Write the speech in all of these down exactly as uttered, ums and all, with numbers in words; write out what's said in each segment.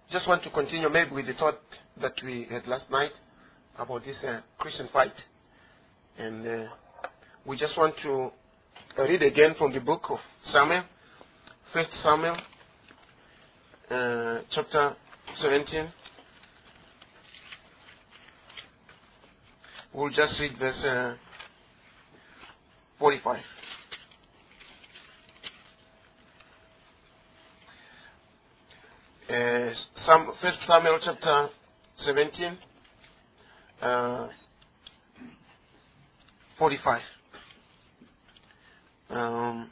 just want to continue maybe with the thought that we had last night about this uh, Christian fight. And uh, we just want to read again from the book of Samuel, First Samuel, uh, chapter seventeen. We'll just read verse uh, forty-five. Uh, Sam, First Samuel chapter seventeen, uh, forty-five. Um,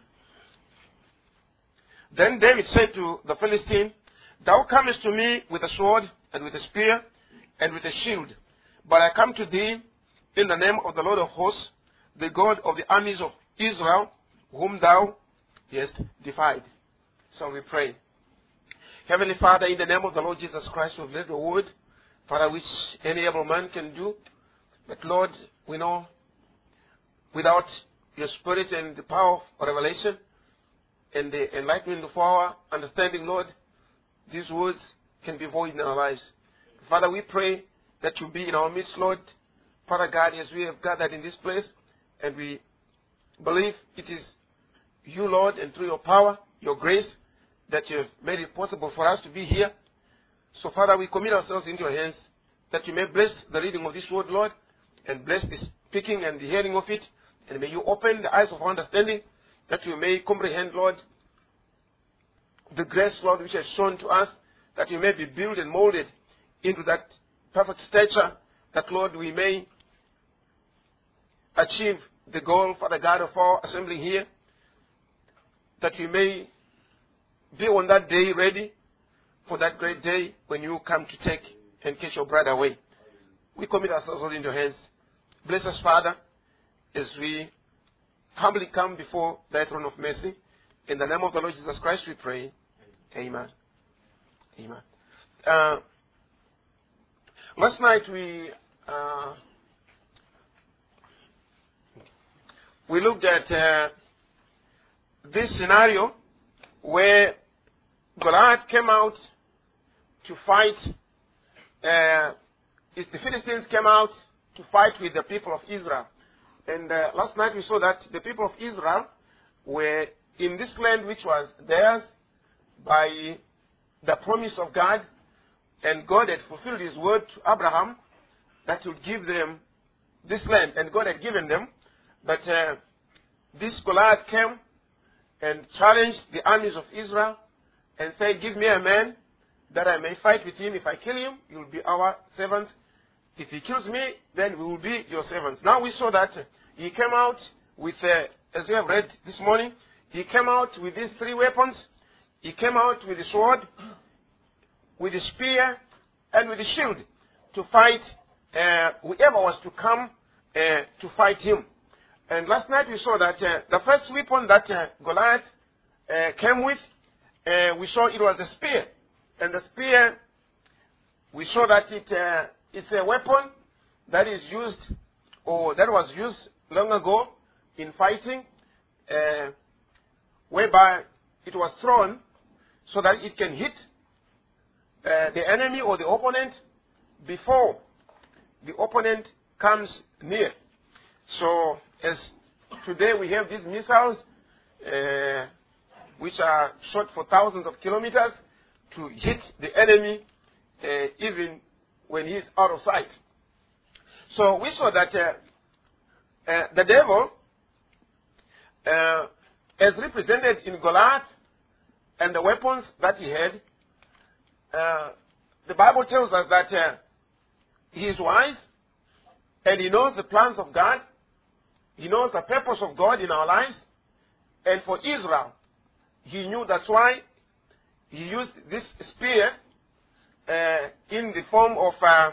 then David said to the Philistine, "Thou comest to me with a sword and with a spear and with a shield, but I come to thee in the name of the Lord of hosts, the God of the armies of Israel, whom thou hast defied." So we pray. Heavenly Father, in the name of the Lord Jesus Christ, we've read the word, Father, which any able man can do. But Lord, we know without your spirit and the power of revelation and the enlightenment of our understanding, Lord, these words can be void in our lives. Father, we pray that you be in our midst, Lord. Father God, as we have gathered in this place, and we believe it is you, Lord, and through your power, your grace, that you have made it possible for us to be here. So, Father, we commit ourselves into your hands, that you may bless the reading of this word, Lord, and bless the speaking and the hearing of it, and may you open the eyes of our understanding, that you may comprehend, Lord, the grace, Lord, which has shown to us, that you may be built and molded into that perfect stature, that, Lord, we may achieve the goal, Father God, of our assembly here, that we may be on that day ready for that great day when you come to take and catch your bride away. We commit ourselves all in your hands. Bless us, Father, as we humbly come before thy throne of mercy. In the name of the Lord Jesus Christ we pray. Amen. Amen. Uh, last night we uh, we looked at uh, this scenario where Goliath came out to fight, uh, the Philistines came out to fight with the people of Israel. And uh, last night we saw that the people of Israel were in this land which was theirs by the promise of God. And God had fulfilled his word to Abraham that he would give them this land. And God had given them. But uh, this Goliath came and challenged the armies of Israel and said, "Give me a man that I may fight with him. If I kill him, you will be our servants. If he kills me, then we will be your servants." Now we saw that he came out with, uh, as we have read this morning, he came out with these three weapons. He came out with the sword, with the spear, and with the shield to fight uh, whoever was to come uh, to fight him. And last night we saw that uh, the first weapon that uh, Goliath uh, came with, uh, we saw it was the spear. And the spear, we saw that it uh, is a weapon that is used, or that was used long ago in fighting, uh, whereby it was thrown so that it can hit uh, the enemy or the opponent before the opponent comes near. So, as today we have these missiles, uh, which are shot for thousands of kilometers to hit the enemy uh, even when he is out of sight. So we saw that uh, uh, the devil, uh, as represented in Goliath and the weapons that he had, uh, the Bible tells us that uh, he is wise and he knows the plans of God. He knows the purpose of God in our lives. And for Israel, he knew that's why he used this spear uh, in the form of uh,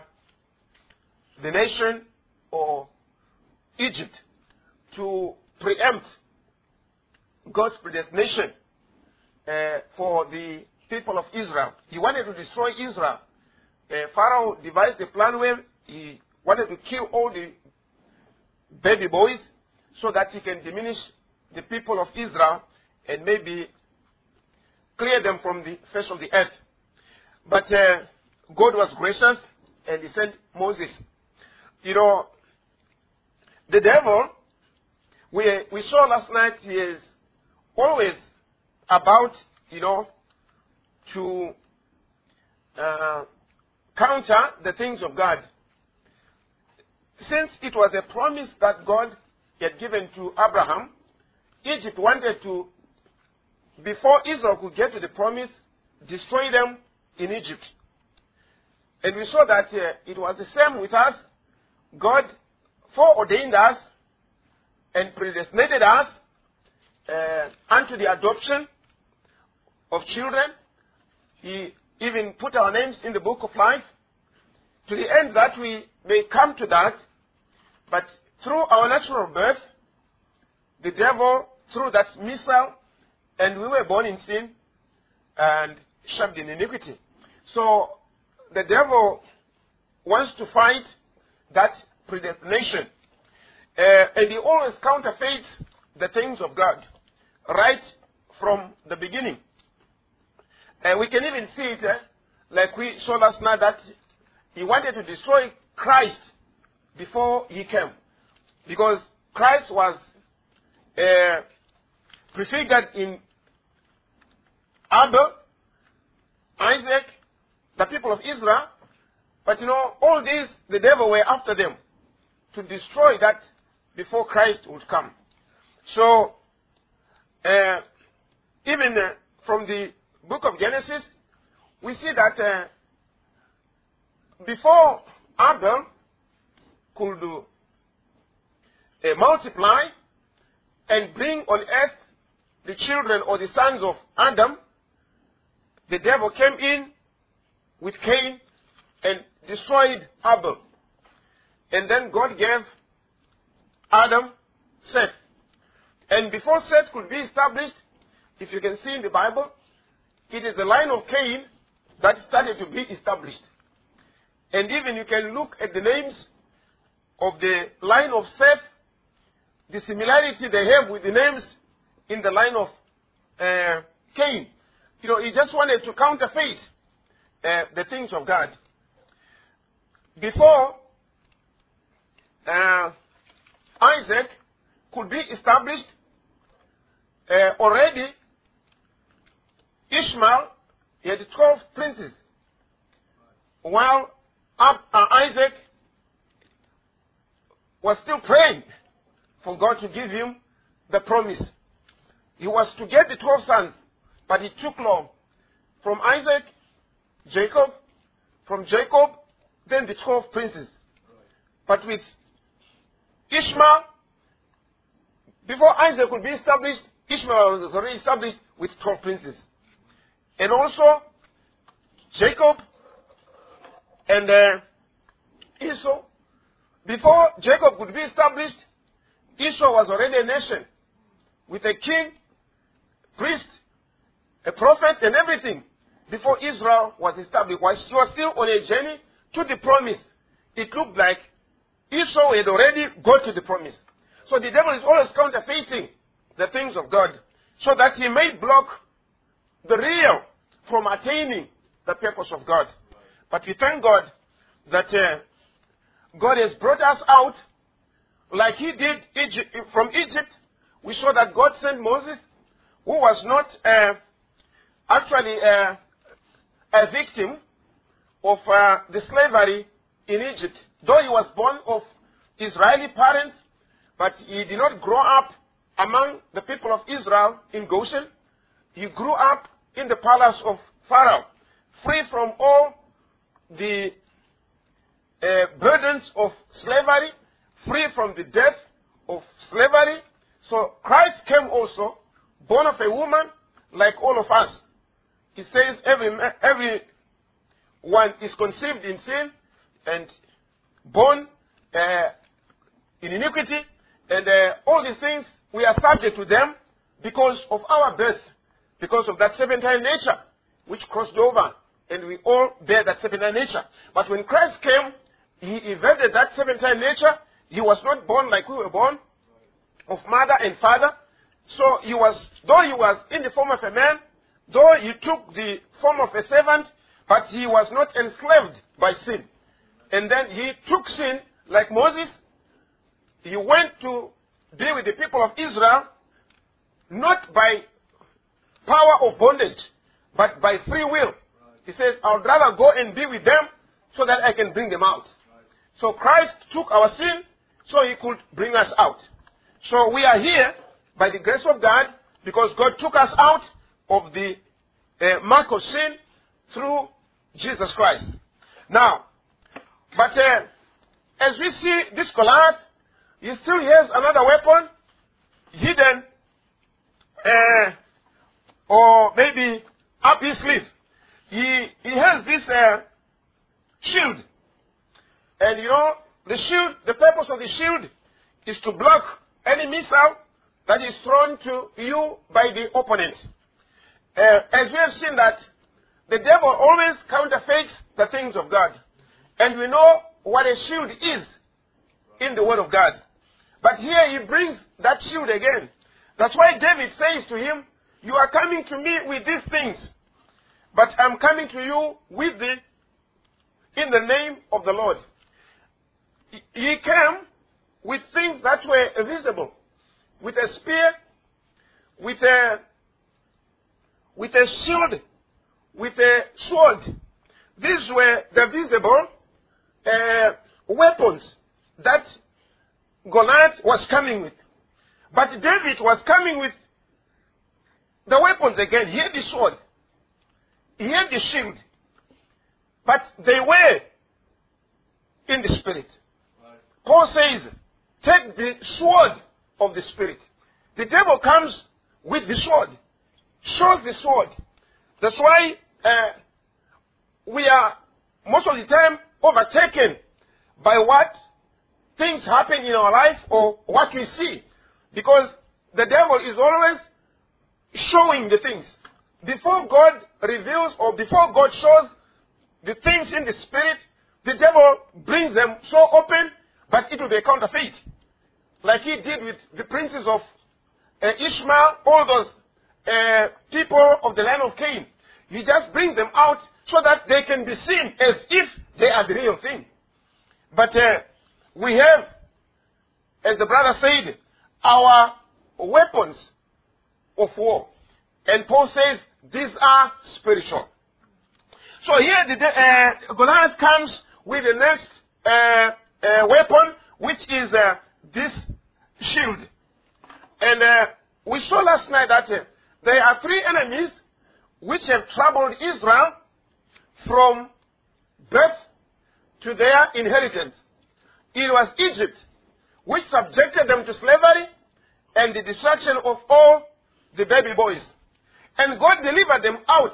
the nation or Egypt to preempt God's predestination uh, for the people of Israel. He wanted to destroy Israel. Uh, Pharaoh devised a plan where he wanted to kill all the baby boys so that he can diminish the people of Israel and maybe clear them from the face of the earth. But uh, God was gracious and he sent Moses. You know, the devil, we, we saw last night, he is always about, you know, to uh, counter the things of God. Since it was a promise that God had given to Abraham, Egypt wanted to, before Israel could get to the promise, destroy them in Egypt. And we saw that uh, it was the same with us. God foreordained us and predestinated us uh, unto the adoption of children. He even put our names in the book of life to the end that we may come to that. But through our natural birth, the devil threw that missile, and we were born in sin and shaped in iniquity. So the devil wants to fight that predestination. Uh, and he always counterfeits the things of God right from the beginning. Uh, we can even see it, uh, like we saw last night, that he wanted to destroy Christ before he came. Because Christ was uh, prefigured in Abel, Isaac, the people of Israel. But you know, all these, the devil were after them to destroy that before Christ would come. So, uh, even uh, from the book of Genesis, we see that uh, before Abel could uh, multiply and bring on earth the children or the sons of Adam, the devil came in with Cain and destroyed Abel. And then God gave Adam Seth. And before Seth could be established, if you can see in the Bible, it is the line of Cain that started to be established. And even you can look at the names of the line of Seth, the similarity they have with the names in the line of uh, Cain. You know, he just wanted to counterfeit uh, the things of God. Before uh, Isaac could be established, uh, already Ishmael, he had twelve princes, while uh, Isaac was still praying for God to give him the promise. He was to get the twelve sons, but it took long. From Isaac, Jacob, from Jacob, then the twelve princes. But with Ishmael, before Isaac could be established, Ishmael was already established with twelve princes. And also, Jacob and uh, Esau, before Jacob could be established, Esau was already a nation with a king, priest, a prophet, and everything before Israel was established. While she was still on a journey to the promise, it looked like Esau had already got to the promise. So the devil is always counterfeiting the things of God so that he may block the real from attaining the purpose of God. But we thank God that uh, God has brought us out like he did Egypt, from Egypt. We saw that God sent Moses, who was not uh, actually uh, a victim of uh, the slavery in Egypt. Though he was born of Israeli parents, but he did not grow up among the people of Israel in Goshen. He grew up in the palace of Pharaoh, free from all the uh, burdens of slavery, free from the death of slavery. So Christ came also, born of a woman like all of us. He says every every one is conceived in sin and born uh, in iniquity, and uh, all these things we are subject to them because of our birth, because of that serpentine nature which crossed over, and we all bear that serpentine nature. But when Christ came, he evaded that serpentine nature. He was not born like we were born, of mother and father. So he was, though he was in the form of a man, though he took the form of a servant, but he was not enslaved by sin. And then he took sin like Moses. He went to be with the people of Israel, not by power of bondage, but by free will. He says, I would rather go and be with them so that I can bring them out. So Christ took our sin so he could bring us out. So we are here by the grace of God because God took us out of the uh, mark of sin through Jesus Christ. Now, but uh, as we see this Goliath, he still has another weapon hidden uh, or maybe up his sleeve. He, he has this uh, shield. And you know, the shield, the purpose of the shield is to block any missile that is thrown to you by the opponent. Uh, as we have seen that the devil always counterfeits the things of God. And we know what a shield is in the Word of God. But here he brings that shield again. That's why David says to him, you are coming to me with these things, but I'm coming to you with the, in the name of the Lord. He came with things that were visible, with a spear, with a, with a shield, with a sword. These were the visible uh, weapons that Goliath was coming with. But David was coming with the weapons again. He had the sword. He had the shield. But they were in the spirit. Right. Paul says, take the sword of the spirit. The devil comes with the sword. Shows the sword. That's why uh, we are most of the time overtaken by what things happen in our life or what we see. Because the devil is always showing the things. Before God reveals or before God shows the things in the spirit, the devil brings them so open, but it will be a counterfeit. Like he did with the princes of uh, Ishmael, all those uh, people of the land of Cain. He just brings them out so that they can be seen as if they are the real thing. But uh, we have, as the brother said, our weapons of war. And Paul says these are spiritual. So here the uh, Goliath comes with the next uh, uh, weapon, which is uh, this shield. And uh, we saw last night that uh, there are three enemies which have troubled Israel from birth to their inheritance. It was Egypt, which subjected them to slavery and the destruction of all the baby boys. And God delivered them out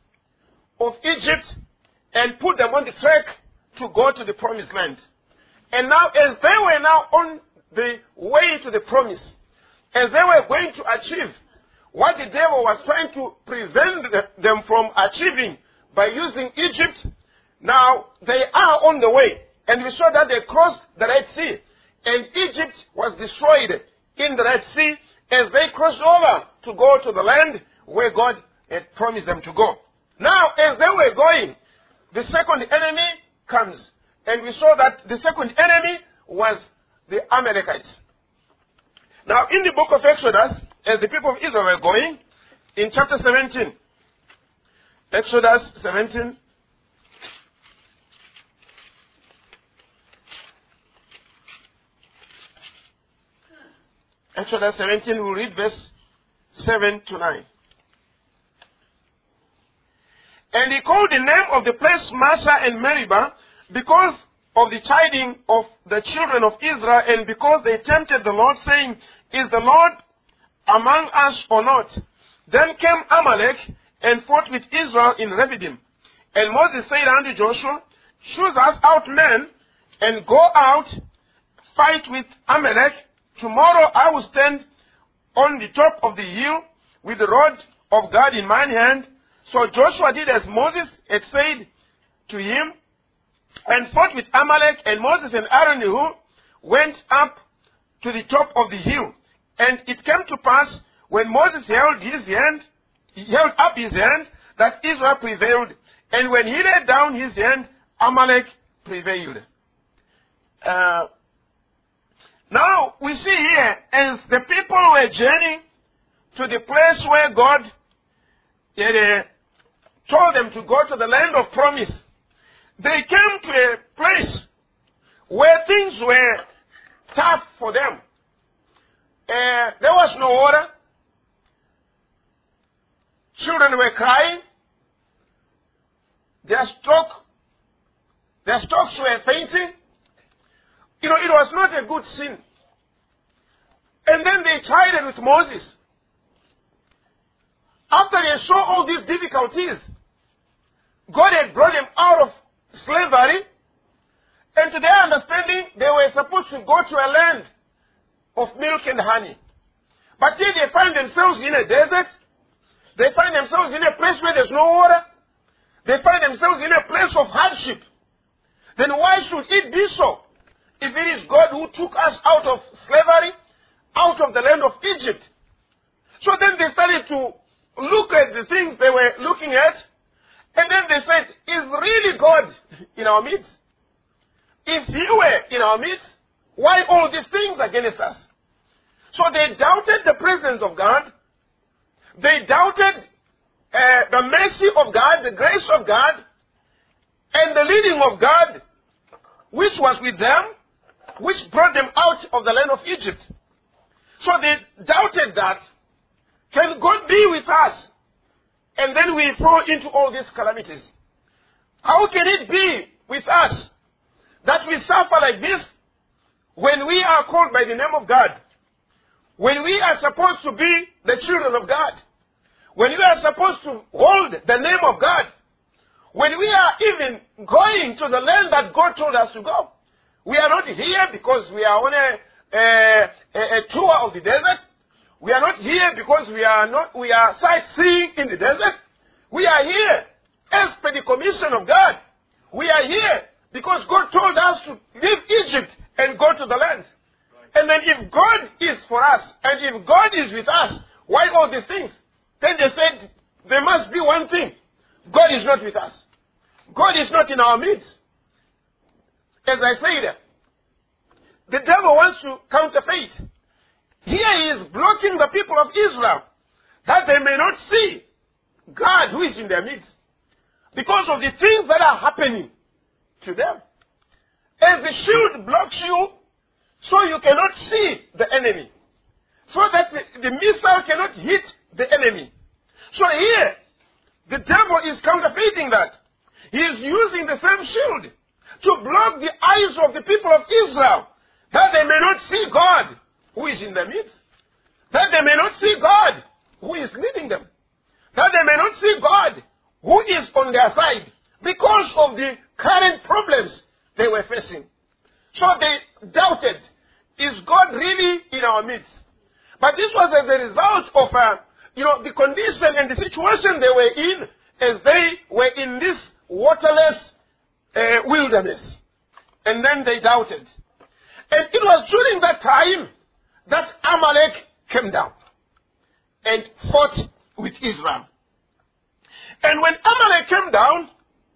of Egypt and put them on the track to go to the promised land. And now as they were now on the way to the promise, as they were going to achieve what the devil was trying to prevent them from achieving by using Egypt, now they are on the way. And we saw that they crossed the Red Sea. And Egypt was destroyed in the Red Sea as they crossed over to go to the land where God had promised them to go. Now, as they were going, the second enemy comes. And we saw that the second enemy was the Amalekites. Now, in the book of Exodus, as the people of Israel were going, in chapter seventeen, Exodus seventeen, Exodus seventeen, we'll read verse seven to nine. And he called the name of the place Massah and Meribah because of the chiding of the children of Israel and because they tempted the Lord, saying, is the Lord among us or not? Then came Amalek and fought with Israel in Rephidim. And Moses said unto Joshua, choose us out men and go out, fight with Amalek. Tomorrow I will stand on the top of the hill with the rod of God in mine hand. So Joshua did as Moses had said to him, and fought with Amalek, and Moses and Aaron who went up to the top of the hill. And it came to pass, when Moses held his hand, he held up his hand, that Israel prevailed. And when he laid down his hand, Amalek prevailed. Uh, now, we see here, as the people were journeying to the place where God had, uh, told them to go to the land of promise, they came to a place where things were tough for them. Uh, there was no water. Children were crying. Their stock, their stocks were fainting. You know, it was not a good sin. And then they chided with Moses. After they saw all these difficulties, God had brought them out of slavery, and to their understanding, they were supposed to go to a land of milk and honey. But here they find themselves in a desert. They find themselves in a place where there's no water. They find themselves in a place of hardship. Then why should it be so? If it is God who took us out of slavery, out of the land of Egypt. So then they started to look at the things they were looking at, and then they said, is really God in our midst? If he were in our midst, why all these things against us? So they doubted the presence of God. They doubted uh, the mercy of God, the grace of God, and the leading of God, which was with them, which brought them out of the land of Egypt. So they doubted that, can God be with us? And then we fall into all these calamities. How can it be with us that we suffer like this when we are called by the name of God? When we are supposed to be the children of God? When we are supposed to hold the name of God? When we are even going to the land that God told us to go? We are not here because we are on a, a, a, a tour of the desert. We are not here because we are not we are sightseeing in the desert. We are here as per the commission of God. We are here because God told us to leave Egypt and go to the land. And then if God is for us, and if God is with us, why all these things? Then they said, there must be one thing. God is not with us. God is not in our midst. As I said, the devil wants to counterfeit. Here he is blocking the people of Israel, that they may not see God who is in their midst, because of the things that are happening to them. As the shield blocks you, so you cannot see the enemy, so that the, the missile cannot hit the enemy. So here, the devil is counterfeiting that. He is using the same shield to block the eyes of the people of Israel, that they may not see God who is in their midst, that they may not see God who is leading them, that they may not see God who is on their side, because of the current problems they were facing. So they doubted, is God really in our midst? But this was as a result of uh, you know, the condition and the situation they were in, as they were in this waterless uh, wilderness. And then they doubted. And it was during that time that Amalek came down and fought with Israel. And when Amalek came down,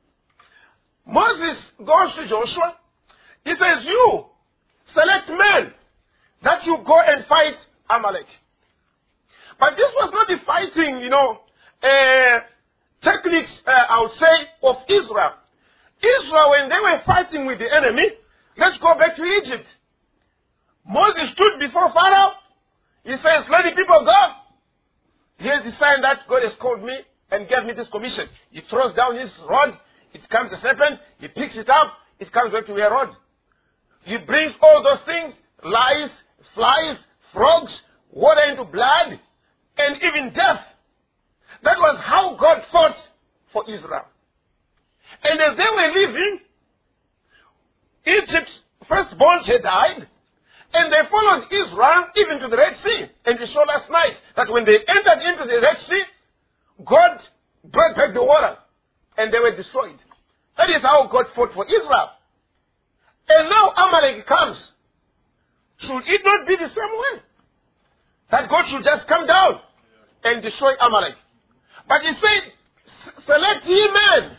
Moses goes to Joshua. He says, you select men that you go and fight Amalek. But this was not the fighting, you know, uh, techniques, uh, I would say, of Israel. Israel, when they were fighting with the enemy, let's go back to Egypt. Moses stood before Pharaoh. He says, let the people go. Here's the sign that God has called me and gave me this commission. He throws down his rod. It comes a serpent. He picks it up. It comes back to a rod. He brings all those things, lice, flies, frogs, water into blood, and even death. That was how God fought for Israel. And as they were leaving, Egypt's firstborns had died, and they followed Israel even to the Red Sea. And we saw last night that when they entered into the Red Sea, God brought back the water, and they were destroyed. That is how God fought for Israel. And now Amalek comes. Should it not be the same way? That God should just come down and destroy Amalek. But he said, select ye men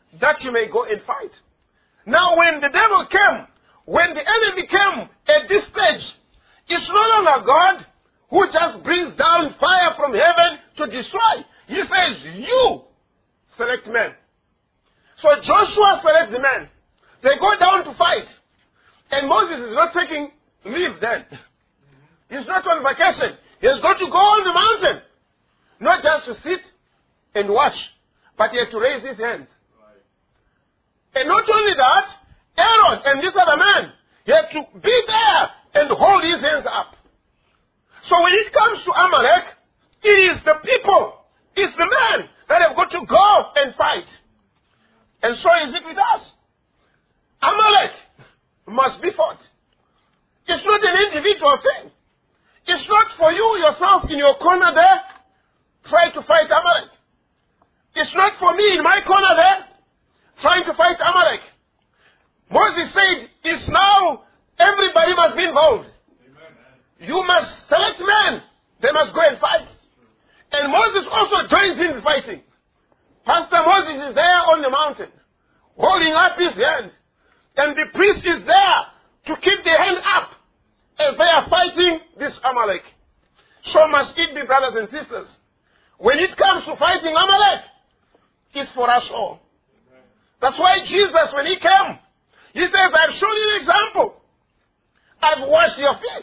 that you may go and fight. Now when the devil came, when the enemy came at this stage, it's no longer God who just brings down fire from heaven to destroy. He says, you select men. So Joshua selects the men. They go down to fight. And Moses is not taking leave then. He's not on vacation. He has got to go on the mountain. Not just to sit and watch, but he had to raise his hands. And not only that, Aaron and this other man, he had to be there and hold his hands up. So when it comes to Amalek, it is the people, it's the men that have got to go and fight. And so is it with us. Amalek must be fought. It's not an individual thing. It's not for you yourself in your corner there, try to fight Amalek. It's not for me in my corner there, trying to fight Amalek. Moses said, it's now everybody must be involved. Amen. You must select men. They must go and fight. And Moses also joins in the fighting. Pastor Moses is there on the mountain, holding up his hand. And the priest is there to keep the hand up as they are fighting this Amalek. So must it be, brothers and sisters. When it comes to fighting Amalek, it's for us all. That's why Jesus, when he came, he says, I've shown you an example. I've washed your feet.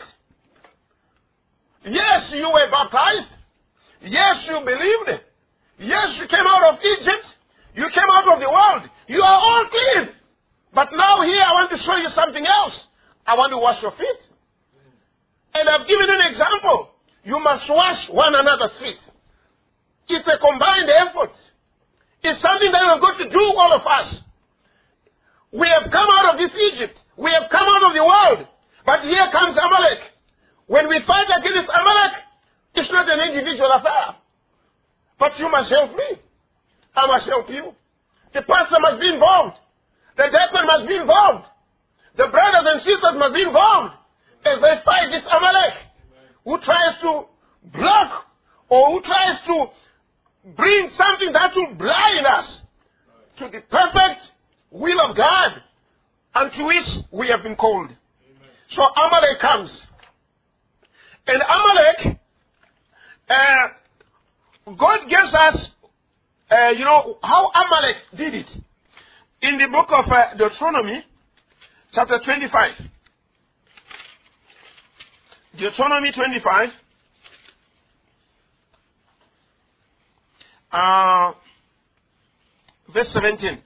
Yes, you were baptized. Yes, you believed. Yes, you came out of Egypt. You came out of the world. You are all clean. But now here I want to show you something else. I want to wash your feet. And I've given an example. You must wash one another's feet. It's a combined effort. It's something that we've got to do, all of us. We have come out of this Egypt. We have come out of the world. But here comes Amalek. When we fight against Amalek, it's not an individual affair. But you must help me. I must help you. The pastor must be involved. The deacon must be involved. The brothers and sisters must be involved as they fight this Amalek who tries to block or who tries to bring something that will blind us to the perfect will of God unto which we have been called. Amen. So Amalek comes. And Amalek, uh, God gives us, uh, you know, how Amalek did it. In the book of uh, Deuteronomy, chapter twenty-five. Deuteronomy twenty-five. Uh, verse seventeen.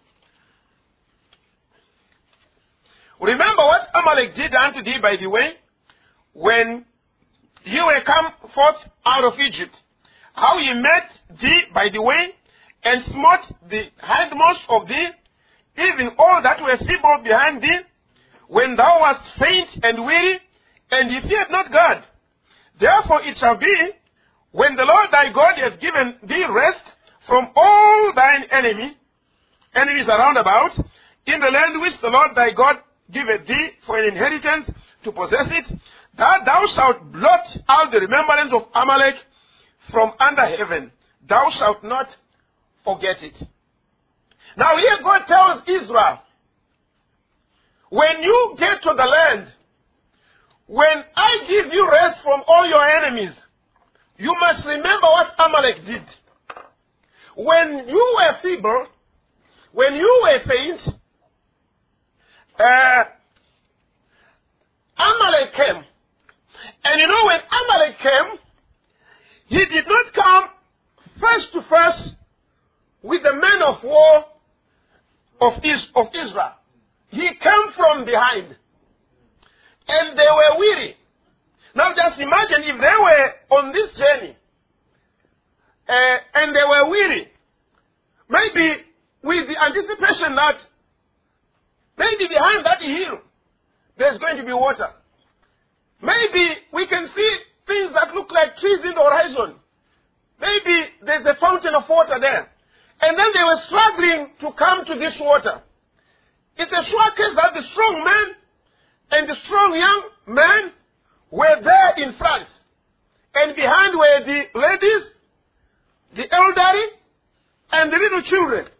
Remember what Amalek did unto thee by the way, when you were come forth out of Egypt. How he met thee by the way, and smote the hindmost of thee, even all that were feeble behind thee, when thou wast faint and weary, and he feared not God. Therefore it shall be, when the Lord thy God hath given thee rest from all thine enemy, enemies around about, in the land which the Lord thy God giveth thee for an inheritance to possess it, that thou shalt blot out the remembrance of Amalek from under heaven. Thou shalt not forget it. Now here God tells Israel, when you get to the land, when I give you rest from all your enemies, you must remember what Amalek did. When you were feeble, when you were faint, uh, Amalek came. And you know, when Amalek came, he did not come first to first with the men of war of, Is- of Israel. He came from behind. And they were weary. Now just imagine if they were on this journey uh, and they were weary, maybe with the anticipation that maybe behind that hill there's going to be water. Maybe we can see things that look like trees in the horizon. Maybe there's a fountain of water there. And then they were struggling to come to this water. It's a sure case that the strong man and the strong young men were there in front. And behind were the ladies, the elderly, and the little children.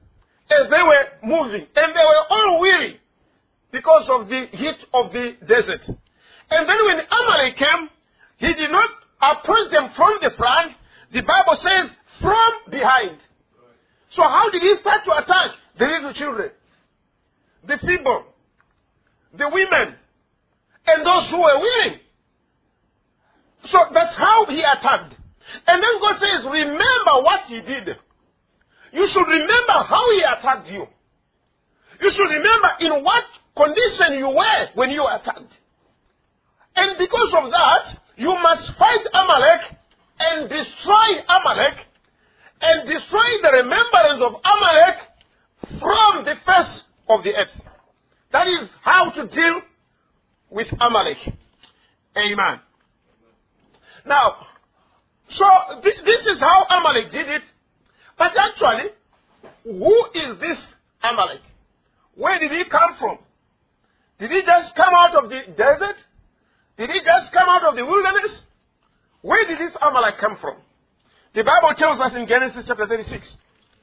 as they were moving, and they were all weary because of the heat of the desert. And then when Amalek came, he did not approach them from the front. The Bible says from behind. So how did he start to attack? The little children, the feeble, the women, and those who were weary. So that's how he attacked. And then God says, remember what he did. You should remember how he attacked you. You should remember in what condition you were when you were attacked. And because of that, you must fight Amalek and destroy Amalek and destroy the remembrance of Amalek from the face of the earth. That is how to deal with Amalek. Amen. Now, so th- this is how Amalek did it. But actually, who is this Amalek? Where did he come from? Did he just come out of the desert? Did he just come out of the wilderness? Where did this Amalek come from? The Bible tells us in Genesis chapter thirty-six.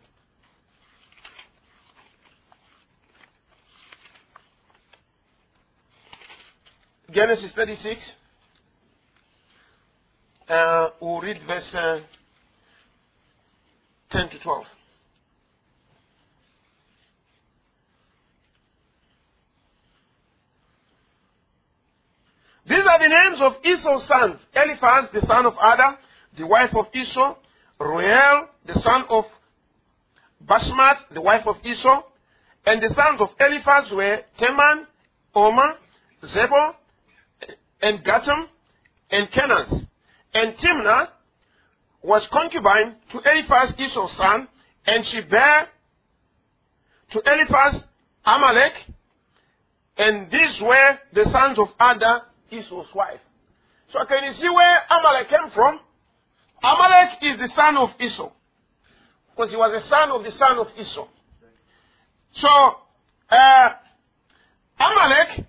Genesis thirty-six. Uh, we'll read verse uh, ten to twelve. These are the names of Esau's sons. Eliphaz, the son of Ada, the wife of Esau. Reuel, the son of Bashmath, the wife of Esau. And the sons of Eliphaz were Teman, Omar, Zebul, and Gatam, and Kenaz. And Timnah was concubine to Eliphaz, Esau's son, and she bare to Eliphaz Amalek, and these were the sons of Ada, Esau's wife. So can you see where Amalek came from? Amalek is the son of Esau, because he was the son of the son of Esau. So, uh, Amalek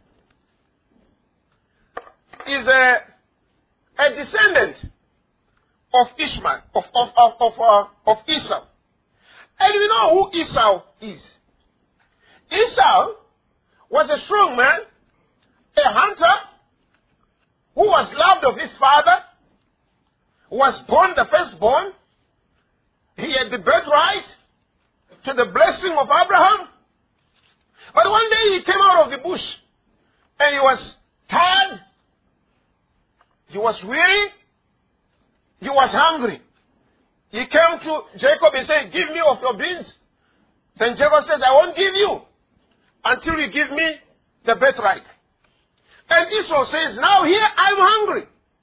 is a, a descendant of Ishmael, of, of, of, of, uh, of Esau. And we know who Esau is. Esau was a strong man, a hunter, who was loved of his father, was born the firstborn. He had the birthright to the blessing of Abraham. But one day he came out of the bush and he was tired, he was weary, he was hungry. He came to Jacob and said, give me of your beans. Then Jacob says, I won't give you until you give me the birthright. And Esau says, now here I'm hungry.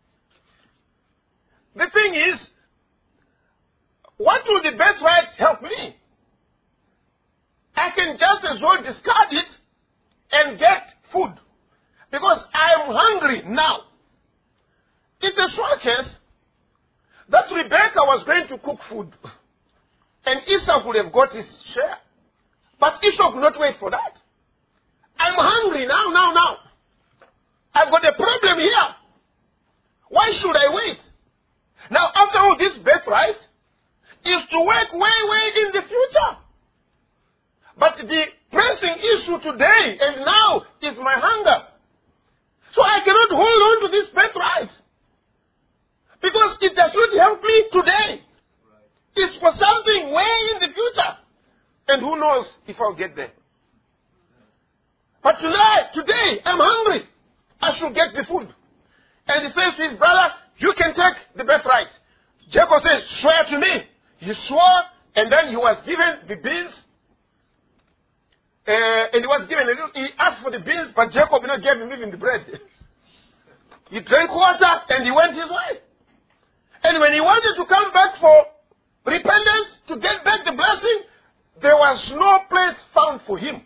The thing is, what will the birthright help me? I can just as well discard it and get food. Because I'm hungry now. It's a short case that Rebecca was going to cook food. And Esau would have got his share. But Esau could not wait for that. I'm hungry now, now, now. I've got a problem here. Why should I wait? Now, after all, this birthright is to work way, way in the future. But the pressing issue today and now is my hunger. So I cannot hold on to this birthright. Because it does not help me today. It's for something way in the future. And who knows if I'll get there. But tonight, today, I'm hungry. I should get the food. And he says to his brother, you can take the birthright. Jacob says, swear to me. He swore, and then he was given the beans. Uh, and he was given a little, he asked for the beans, but Jacob did not give him even the bread. He drank water, and he went his way. And when he wanted to come back for repentance, to get back the blessing, there was no place found for him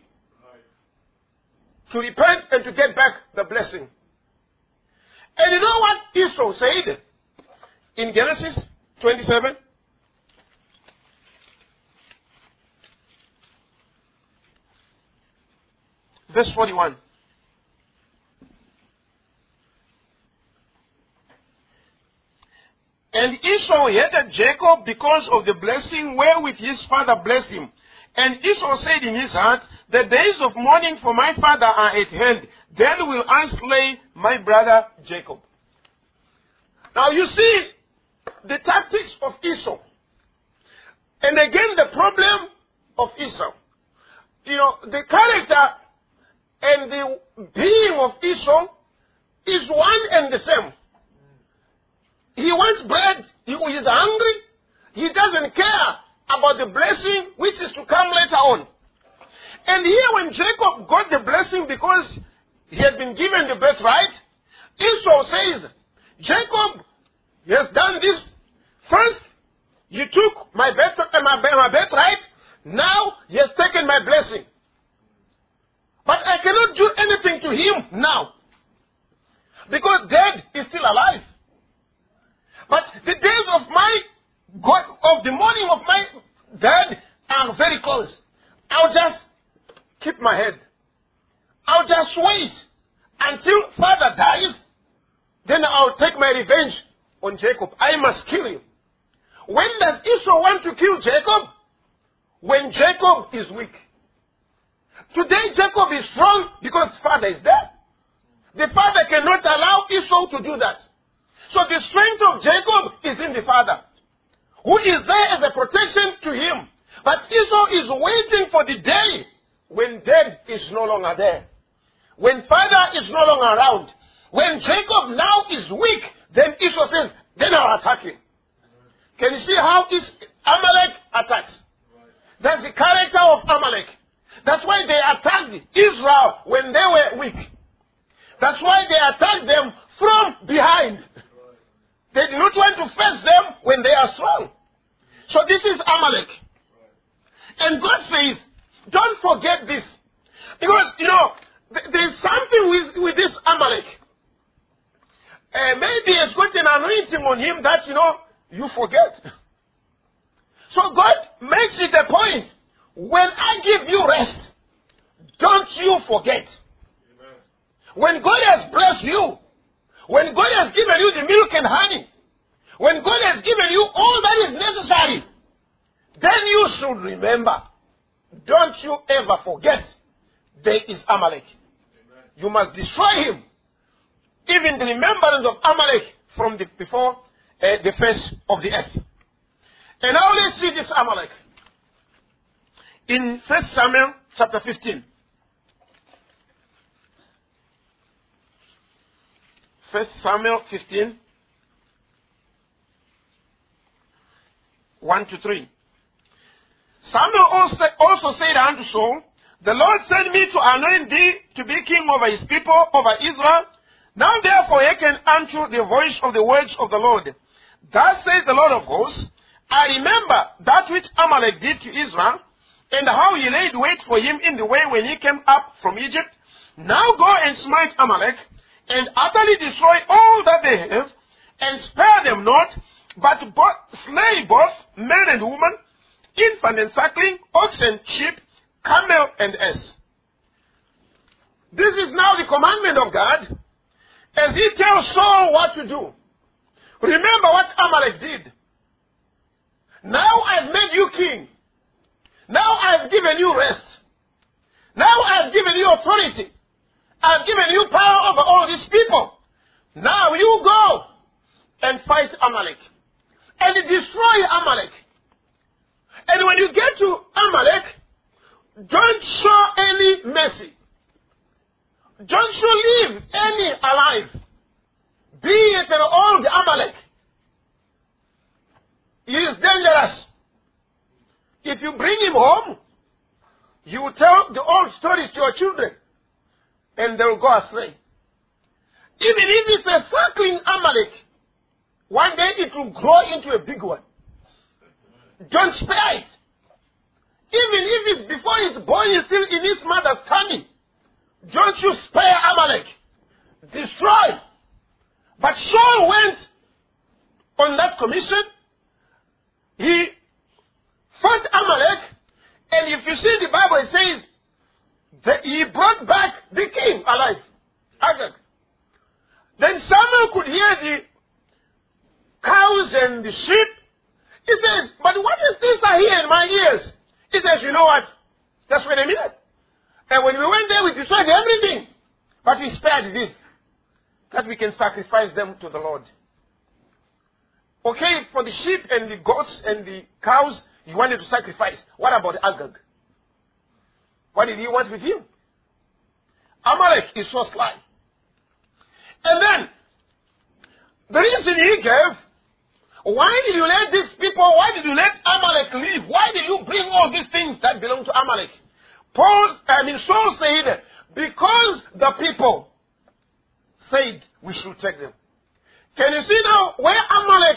to repent and to get back the blessing. And you know what Esau said in Genesis twenty-seven? Verse forty-one. And Esau hated Jacob because of the blessing wherewith his father blessed him. And Esau said in his heart, the days of mourning for my father are at hand. Then will I slay my brother Jacob. Now you see the tactics of Esau. And again the problem of Esau. You know, the character and the being of Esau is one and the same. He wants bread. He is hungry. He doesn't care about the blessing which is to come later on. And here when Jacob got the blessing because he had been given the birthright, Esau says, Jacob has done this. First, you took my birth, uh, my, my birthright. Now, he has taken my blessing. But I cannot do anything to him now. Because dad is still alive. But the days of my, of the morning of my dad are very close. I'll just keep my head. I'll just wait until father dies. Then I'll take my revenge on Jacob. I must kill him. When does Esau want to kill Jacob? When Jacob is weak. Today Jacob is strong because father is dead. The father cannot allow Esau to do that. So the strength of Jacob is in the father, who is there as a protection to him. But Esau is waiting for the day when dad is no longer there. When father is no longer around. When Jacob now is weak, then Esau says, then I'll attack him. Can you see how is Amalek attacks? That's the character of Amalek. That's why they attacked Israel when they were weak. That's why they attacked them from behind. They do not want to face them when they are strong. So this is Amalek. And God says, don't forget this. Because, you know, th- there's something with, with this Amalek. Uh, maybe he's got an anointing on him that, you know, you forget. So God makes it a point. When I give you rest, don't you forget. Amen. When God has blessed you, when God has given you the milk and honey, when God has given you all that is necessary, then you should remember. Don't you ever forget there is Amalek. Amen. You must destroy him. Even the remembrance of Amalek from the, before uh, the face of the earth. And now let's see this Amalek. In First Samuel chapter fifteen. First Samuel fifteen. one to three. Samuel also, also said unto Saul, the Lord sent me to anoint thee to be king over his people, over Israel. Now therefore hearken unto the voice of the words of the Lord. Thus says the Lord of hosts, I remember that which Amalek did to Israel, and how he laid wait for him in the way when he came up from Egypt. Now go and smite Amalek, and utterly destroy all that they have, and spare them not, but bo- slay both men and women, infant and suckling, ox and sheep, camel and ass. This is now the commandment of God, as he tells Saul what to do. Remember what Amalek did. Now I've made you king. Now I've given you rest. Now I've given you authority. I've given you power over all these people. Now you go and fight Amalek. And destroy Amalek. And when you get to Amalek, don't show any mercy. Don't you leave any alive. Be it an old Amalek. He is dangerous. If you bring him home, you will tell the old stories to your children, and they will go astray. Even if it's a suckling Amalek, one day it will grow into a big one. Don't spare it. Even if it's before it's born, it's still in his mother's tummy. Don't you spare Amalek. Destroy. But Saul went on that commission. He fought Amalek, and if you see the Bible, it says that he brought back the king alive, Agag. Then Samuel could hear the cows and the sheep. He says, but what is this I hear in my ears? He says, you know what? That's what they needed. And when we went there, we destroyed everything. But we spared this, that we can sacrifice them to the Lord. Okay, for the sheep and the goats and the cows, you wanted to sacrifice. What about Agag? What did he want with him? Amalek is so sly. And then, the reason he gave, why did you let these people, why did you let Amalek leave? Why did you bring all these things that belong to Amalek? Paul, I mean, Saul said, because the people said we should take them. Can you see now where Amalek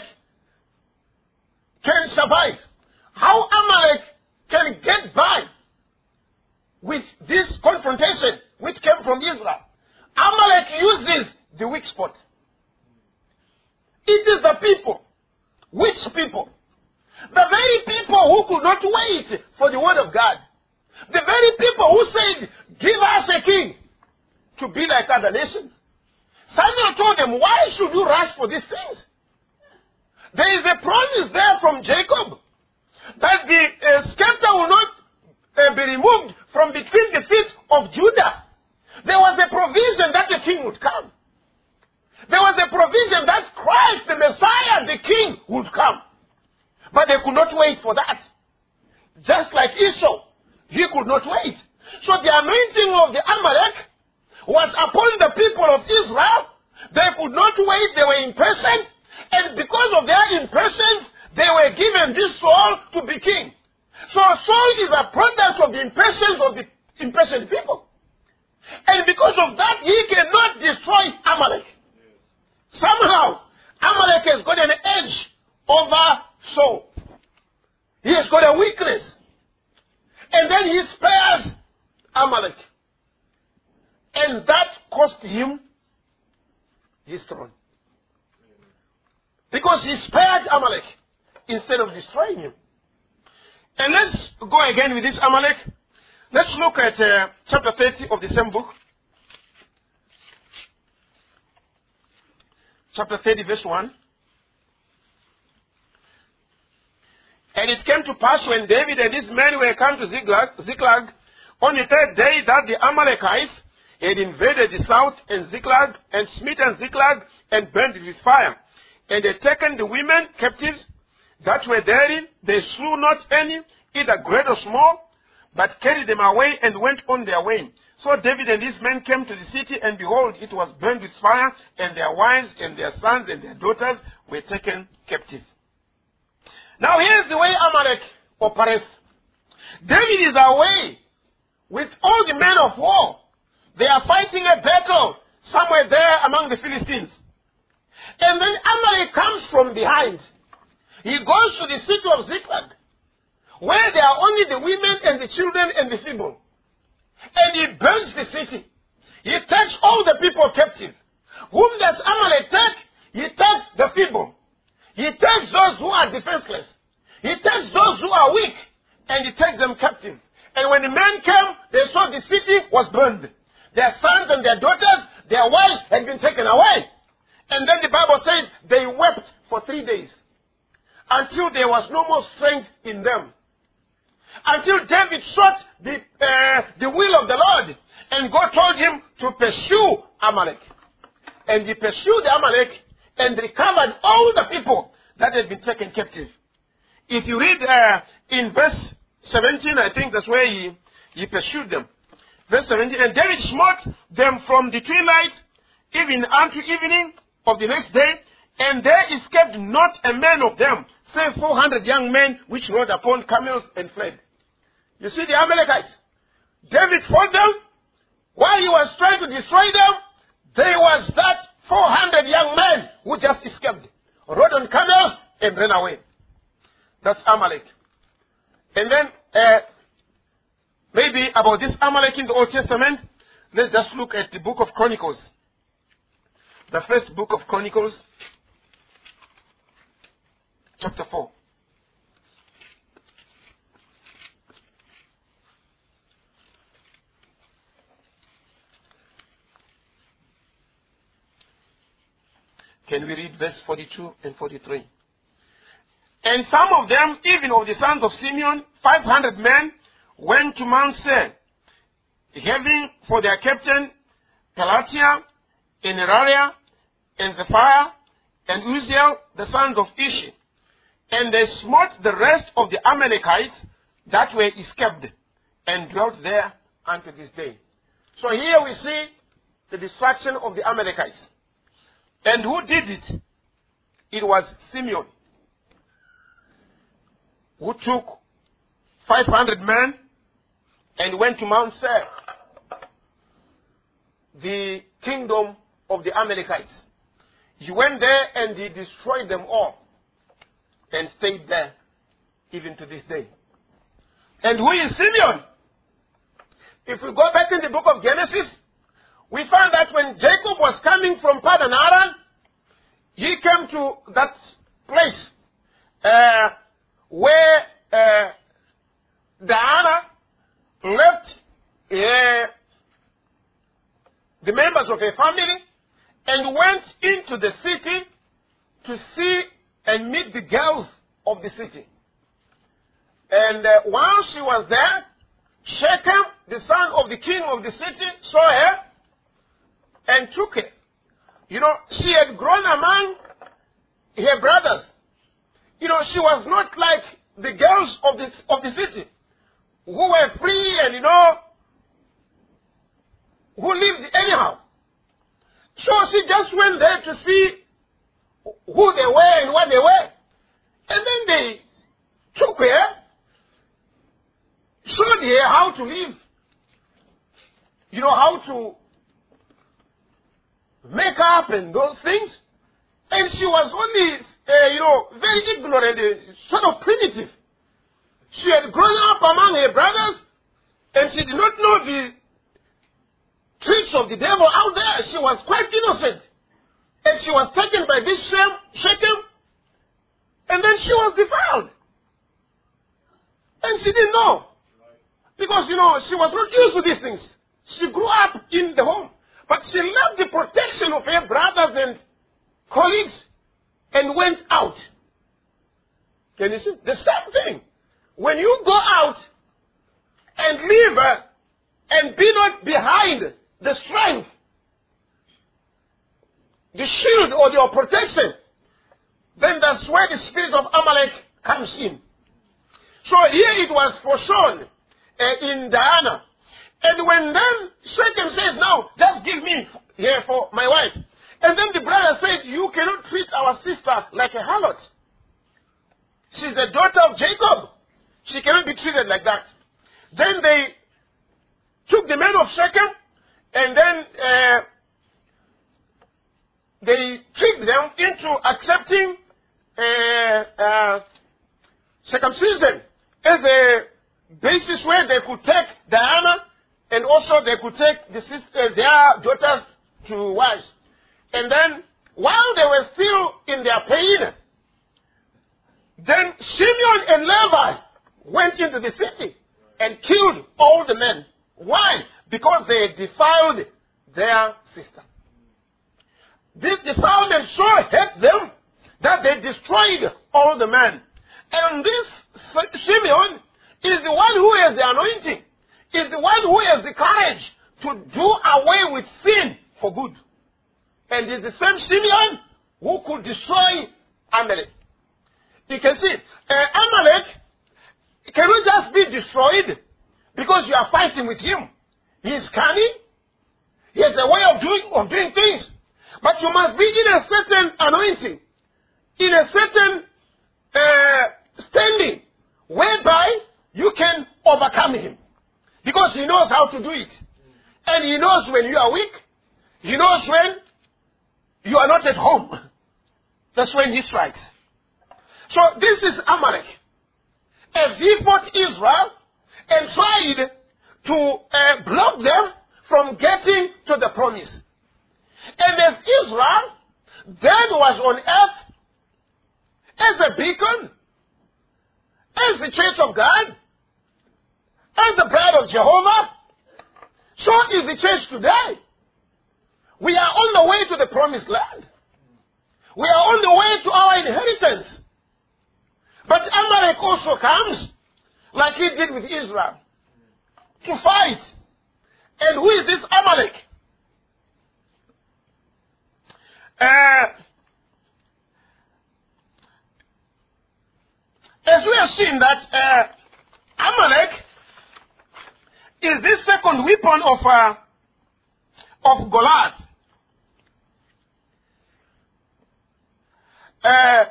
can survive? How Amalek can get by with this confrontation which came from Israel? Amalek uses the weak spot. It is the people. Which people? The very people who could not wait for the word of God. The very people who said, give us a king to be like other nations. Samuel told them, why should you rush for these things? There is a promise there from Jacob that the uh, scepter will not uh, be removed from between the feet of Judah. There was a provision that the king would come. There was a provision that Christ, the Messiah, the king, would come. But they could not wait for that. Just like Esau, he could not wait. So the anointing of the Amalek was upon the people of Israel. They could not wait. They were impatient. And because of their impatience, they were given this Saul to be king. So Saul is a product of the impatience of the impatient people. And because of that, he cannot destroy Amalek. Somehow, Amalek has got an edge over Saul. He has got a weakness. And then he spares Amalek. And that cost him his throne. Because he spared Amalek instead of destroying him. And let's go again with this Amalek. Let's look at uh, chapter thirty of the same book. Chapter thirty, verse one. And it came to pass when David and his men were come to Ziklag, Ziklag on the third day that the Amalekites had invaded the south and Ziklag and smitten Ziklag and burned it with fire. And had taken the women captives that were therein. They slew not any, either great or small, but carried them away and went on their way. So David and his men came to the city, and behold, it was burned with fire, and their wives and their sons and their daughters were taken captive. Now here's the way Amalek operates. David is away with all the men of war. They are fighting a battle somewhere there among the Philistines. And then Amalek comes from behind. He goes to the city of Ziklag, where there are only the women and the children and the feeble. And he burns the city. He takes all the people captive. Whom does Amalek take? He takes the feeble. He takes those who are defenseless. He takes those who are weak. And he takes them captive. And when the men came, they saw the city was burned. Their sons and their daughters, their wives had been taken away. And then the Bible says they wept for three days. Until there was no more strength in them. Until David sought the, uh, the will of the Lord. And God told him to pursue Amalek. And he pursued Amalek and recovered all the people that had been taken captive. If you read uh, in verse seventeen, I think that's where he, he pursued them. Verse seventeen, and David smote them from the twilight even unto evening of the next day, and there escaped not a man of them, save four hundred young men which rode upon camels and fled. You see the Amalekites? David fought them. While he was trying to destroy them, there was that four hundred young men who just escaped, rode on camels and ran away. That's Amalek. And then, uh, maybe about this Amalek in the Old Testament, let's just look at the book of Chronicles. The first book of Chronicles, chapter four. Can we read verse forty-two and forty-three? And some of them, even of the sons of Simeon, five hundred men, went to Mount Seir, having for their captain Pelatiah, and Neriah, and Zephiah, and Uzziel, the sons of Ishi. And they smote the rest of the Amalekites that were escaped, and dwelt there unto this day. So here we see the destruction of the Amalekites. And who did it? It was Simeon, who took five hundred men and went to Mount Seir, the kingdom of the Amalekites. He went there and he destroyed them all and stayed there even to this day. And who is Simeon? If we go back in the book of Genesis, we find that when Jacob was coming from Padan Aram, he came to that place uh, where uh, Diana left uh, the members of her family and went into the city to see and meet the girls of the city. And uh, while she was there, Shechem, the son of the king of the city, saw her and took her. You know, she had grown among her brothers. You know, she was not like the girls of the, of the city who were free and, you know, who lived anyhow. So she just went there to see who they were and what they were. And then they took her, showed her how to live. You know, how to make up and those things. And she was only, uh, you know, very ignorant, uh, sort of primitive. She had grown up among her brothers, and she did not know the tricks of the devil out there. She was quite innocent. And she was taken by this Shem, Shechem, and then she was defiled. And she didn't know. Because, you know, she was not used to these things. She grew up in the home. But she left the protection of her brothers and colleagues and went out. Can you see? The same thing. When you go out and live uh, and be not behind the strength, the shield or your protection, then that's where the spirit of Amalek comes in. So here it was foreshown uh, in Diana. And when then Shechem says, now, just give me here for my wife. And then the brother said, you cannot treat our sister like a harlot. She's the daughter of Jacob. She cannot be treated like that. Then they took the men of Shechem and then uh, they tricked them into accepting uh, uh, circumcision as a basis where they could take Diana and also they could take the sister, their daughters to wives. And then while they were still in their pain, then Simeon and Levi went into the city and killed all the men. Why? Because they defiled their sister. This defilement so hurt them that they destroyed all the men. And this Simeon is the one who has the anointing, is the one who has the courage to do away with sin for good. And it's the same Simeon who could destroy Amalek. You can see, uh, Amalek cannot just be destroyed because you are fighting with him. He is cunning. He has a way of doing, of doing things. But you must be in a certain anointing, in a certain uh, standing, whereby you can overcome him. Because he knows how to do it. And he knows when you are weak. He knows when you are not at home. That's when he strikes. So this is Amalek. As he fought Israel and tried to uh, block them from getting to the promise. And as Israel then was on earth as a beacon, as the church of God, as the bride of Jehovah, so is the church today. We are on the way to the promised land. We are on the way to our inheritance. But Amalek also comes, like he did with Israel, to fight. And who is this Amalek? Uh, as we have seen that uh, Amalek is this second weapon of uh, of Goliath. Uh,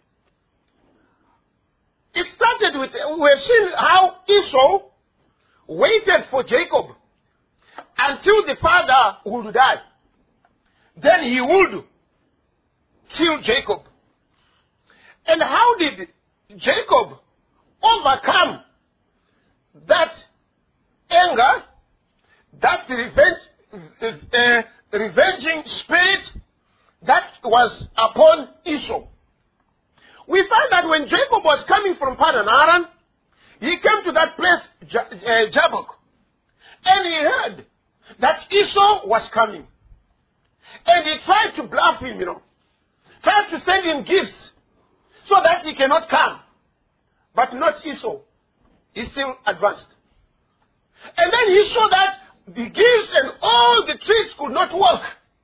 it started with, we have seen how Esau waited for Jacob until the father would die. Then he would kill Jacob. And how did Jacob overcome that anger, that revenge, uh, revenging spirit that was upon Esau? We find that when Jacob was coming from Padan Aram, he came to that place, uh, Jabbok, and he heard that Esau was coming. And he tried to bluff him, you know, tried to send him gifts so that he cannot come. But not Esau. He still advanced. And then he saw that the gifts and all the tricks could not work.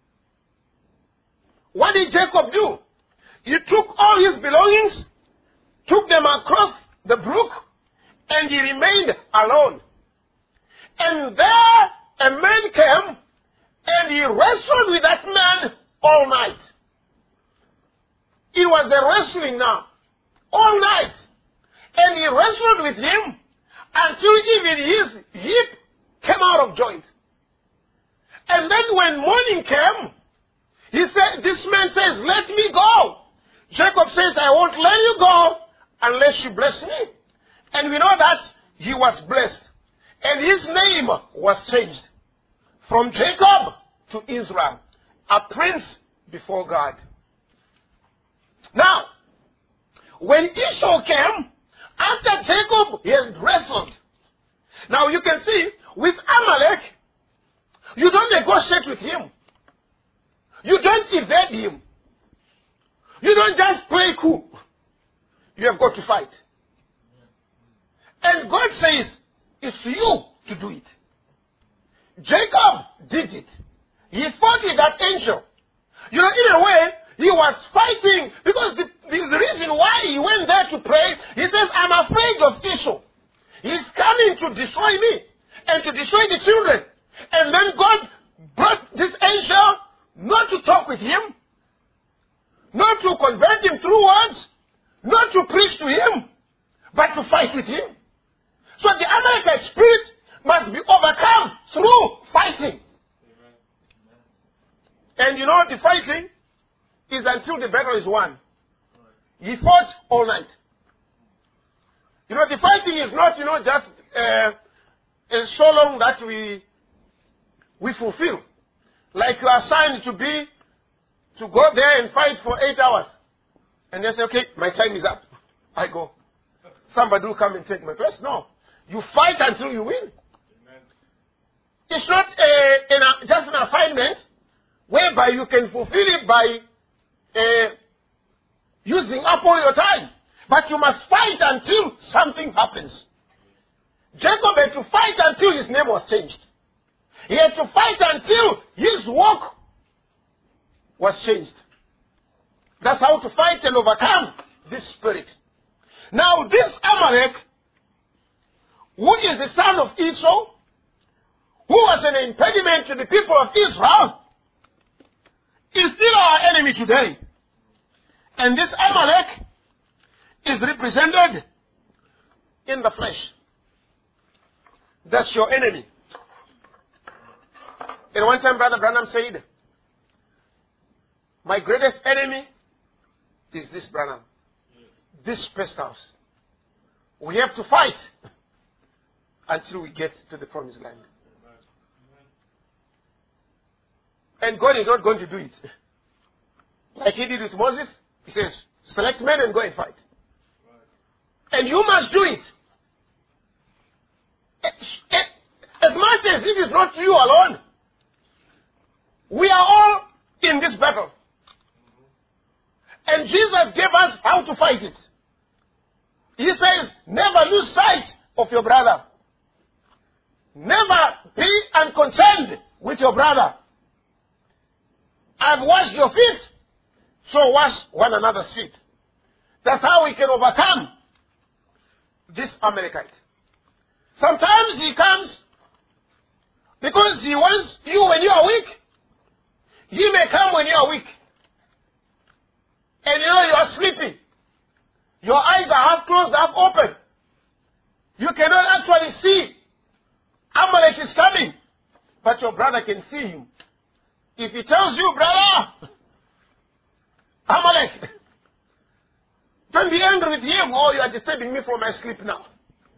What did Jacob do? He took all his belongings, took them across the brook, and he remained alone. And there a man came, and he wrestled with that man all night. It was the wrestling now, all night. And he wrestled with him until even his hip came out of joint. And then when morning came, he said, this man says, let me go. Jacob says, I won't let you go unless you bless me. And we know that he was blessed. And his name was changed from Jacob to Israel, a prince before God. Now, when Esau came, after Jacob, he had wrestled. Now you can see, with Amalek, you don't negotiate with him. You don't evade him. You don't just play cool. You have got to fight. And God says, it's you to do it. Jacob did it. He fought with that angel. You know, in a way, he was fighting because the, the, the reason why he went there to pray, he says, I'm afraid of Esau. He's coming to destroy me and to destroy the children. And then God brought this angel not to talk with him, not to convert him through words, not to preach to him, but to fight with him. So the Amalekite spirit must be overcome through fighting. And you know, the fighting is until the battle is won. He fought all night. You know, the fighting is not, you know, just uh, uh, so long that we we fulfill. Like you are assigned to be, to go there and fight for eight hours. And they say, okay, my time is up. I go. Somebody will come and take my place. No. You fight until you win. Amen. It's not a, a, just an assignment whereby you can fulfill it by uh, using up all your time. But you must fight until something happens. Jacob had to fight until his name was changed. He had to fight until his walk was changed. That's how to fight and overcome this spirit. Now this Amalek, who is the son of Esau, who was an impediment to the people of Israel, is still our enemy today. And this Amalek is represented in the flesh. That's your enemy. And one time Brother Branham said, my greatest enemy is this Branham. Yes. This pest house. We have to fight until we get to the promised land. And God is not going to do it. Like he did with Moses. He says, select men and go and fight. And you must do it. As much as it is not you alone. We are all in this battle. And Jesus gave us how to fight it. He says, never lose sight of your brother. Never be unconcerned with your brother. I've washed your feet, so wash one another's feet. That's how we can overcome this Amalekite. Sometimes he comes because he wants you when you are weak. He may come when you are weak. And you know you are sleeping. Your eyes are half closed, half open. You cannot actually see. Amalek is coming. But your brother can see him. If he tells you, brother, Amalek, don't be angry with him. Oh, you are disturbing me from my sleep now.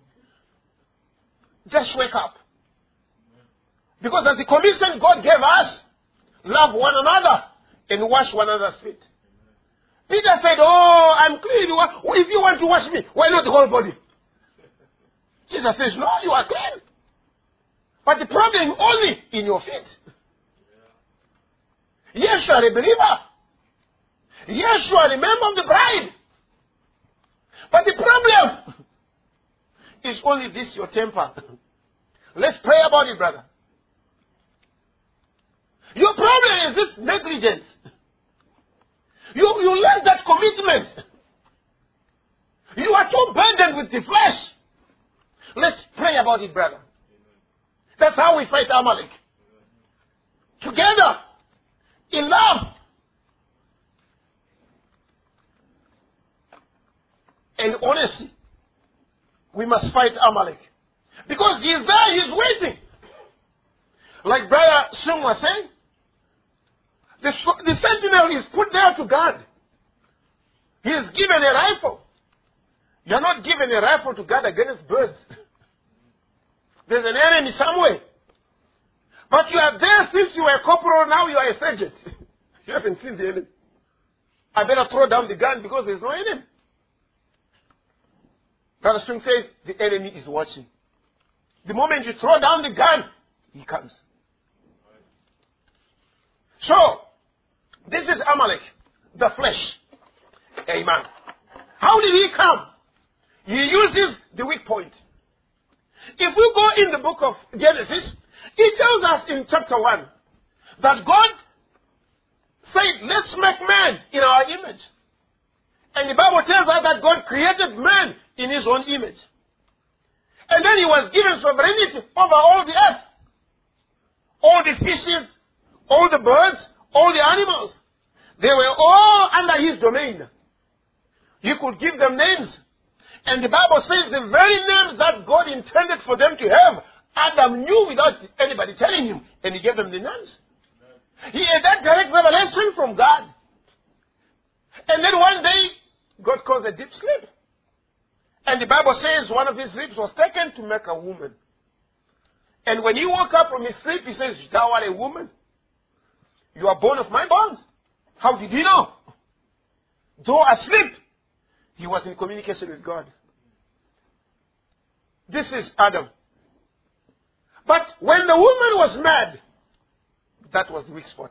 Just wake up. Because as the commission God gave us, love one another and wash one another's feet. Peter said, oh, I'm clean. If you want to wash me, why not the whole body? Jesus says, no, you are clean. But the problem is only in your feet. Yes, you are a believer. Yes, you are a member of the bride. But the problem is only this, your temper. Let's pray about it, brother. Your problem is this negligence. You, you lack that commitment. You are too burdened with the flesh. Let's pray about it, brother. That's how we fight Amalek. Together, in love. And honesty. We must fight Amalek. Because he is there, he is waiting. Like Brother Sung was saying, the, the sentinel is put there to guard. He is given a rifle. You are not given a rifle to guard against birds. There's an enemy somewhere. But you are there since you were a corporal, now you are a sergeant. You haven't seen the enemy. I better throw down the gun because there's no enemy. Brother Sung says, the enemy is watching. The moment you throw down the gun, he comes. So, this is Amalek, the flesh. Amen. How did he come? He uses the weak point. If we go in the book of Genesis, it tells us in chapter one that God said, let's make man in our image. And the Bible tells us that God created man in his own image. And then he was given sovereignty over all the earth. All the fishes, all the birds, all the animals. They were all under his domain. He could give them names. And the Bible says the very names that God intended for them to have, Adam knew without anybody telling him. And he gave them the names. He had that direct revelation from God. And then one day, God caused a deep sleep. And the Bible says one of his ribs was taken to make a woman. And when he woke up from his sleep, he says, thou art a woman. You are born of my bones. How did he know? Though asleep, he was in communication with God. This is Adam. But when the woman was mad, that was the weak spot.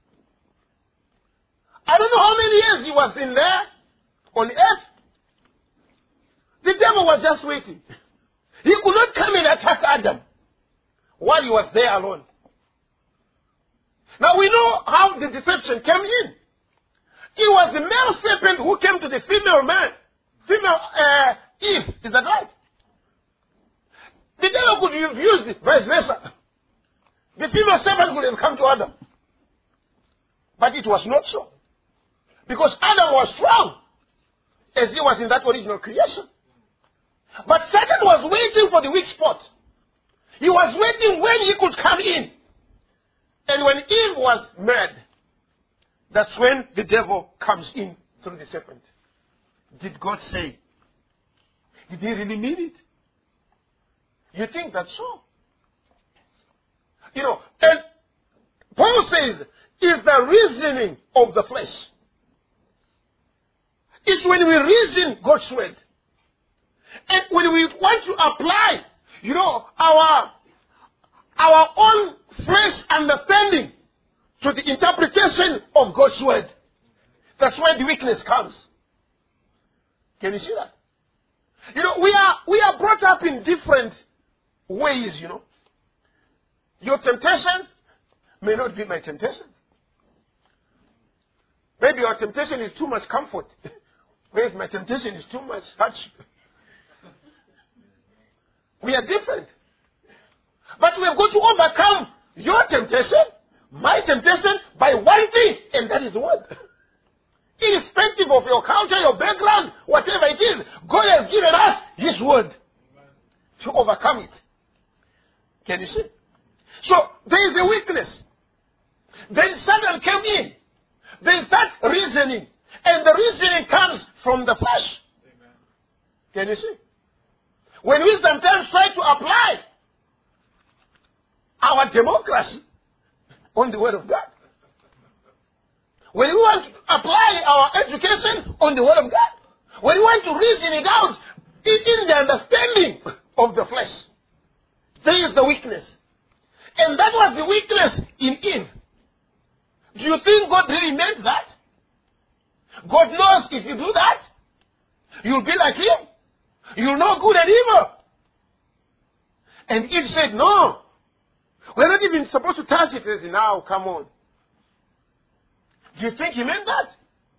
I don't know how many years he was in there on earth. The devil was just waiting. He could not come and attack Adam while he was there alone. Now we know how the deception came in. It was the male serpent who came to the female man. Female uh, Eve. Is that right? The devil could have used it vice versa. The female serpent could have come to Adam. But it was not so. Because Adam was strong as he was in that original creation. But Satan was waiting for the weak spot. He was waiting when he could come in. And when Eve was mad, that's when the devil comes in through the serpent. Did God say? Did he really mean it? You think that's so? You know, and Paul says, is the reasoning of the flesh. It's when we reason God's word. And when we want to apply, you know, our, our own fresh understanding to the interpretation of God's word, that's where the weakness comes. Can you see that? You know, we are, we are brought up in different ways, you know. Your temptations may not be my temptations. Maybe your temptation is too much comfort, whereas my temptation is too much hardship. We are different. But we have got to overcome your temptation, my temptation, by one thing, and that is the word. Irrespective of your culture, your background, whatever it is, God has given us His word to overcome it. Can you see? So, there is a weakness. Then Satan came in. There is that reasoning. And the reasoning comes from the flesh. Amen. Can you see? When we sometimes try to apply our democracy on the word of God. When we want to apply our education on the word of God. When we want to reason it out in the understanding of the flesh. There is the weakness. And that was the weakness in Eve. Do you think God really meant that? God knows if you do that, you'll be like Him. You'll know good and evil. And Eve said, no. We're not even supposed to touch it. He said, now, come on. Do you think He meant that?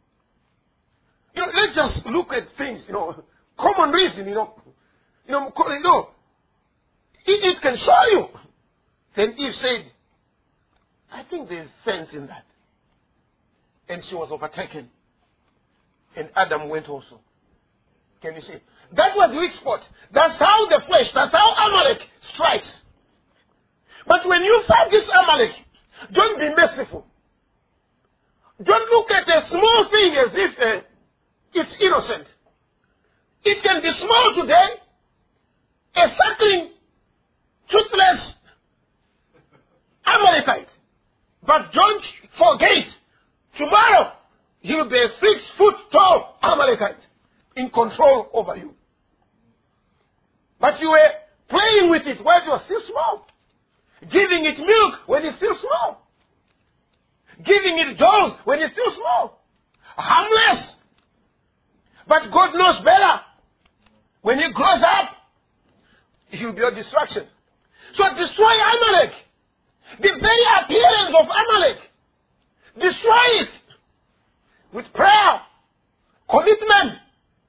You know, let's just look at things, you know, common reason, you know. You know, you know it, it can show you. Then Eve said, I think there's sense in that. And she was overtaken. And Adam went also. Can you see? That was the weak spot. That's how the flesh, that's how Amalek strikes. But when you fight this Amalek, don't be merciful. Don't look at a small thing as if uh, it's innocent. It can be small today, a suckling, toothless Amalekite. But don't forget, tomorrow he will be a six foot tall Amalekite in control over you. But you were playing with it while you were still small. Giving it milk when it's still small. Giving it dolls when it's still small. Harmless. But God knows better. When he grows up, he will be a distraction. So destroy Amalek. The very appearance of Amalek. Destroy it. With prayer. Commitment.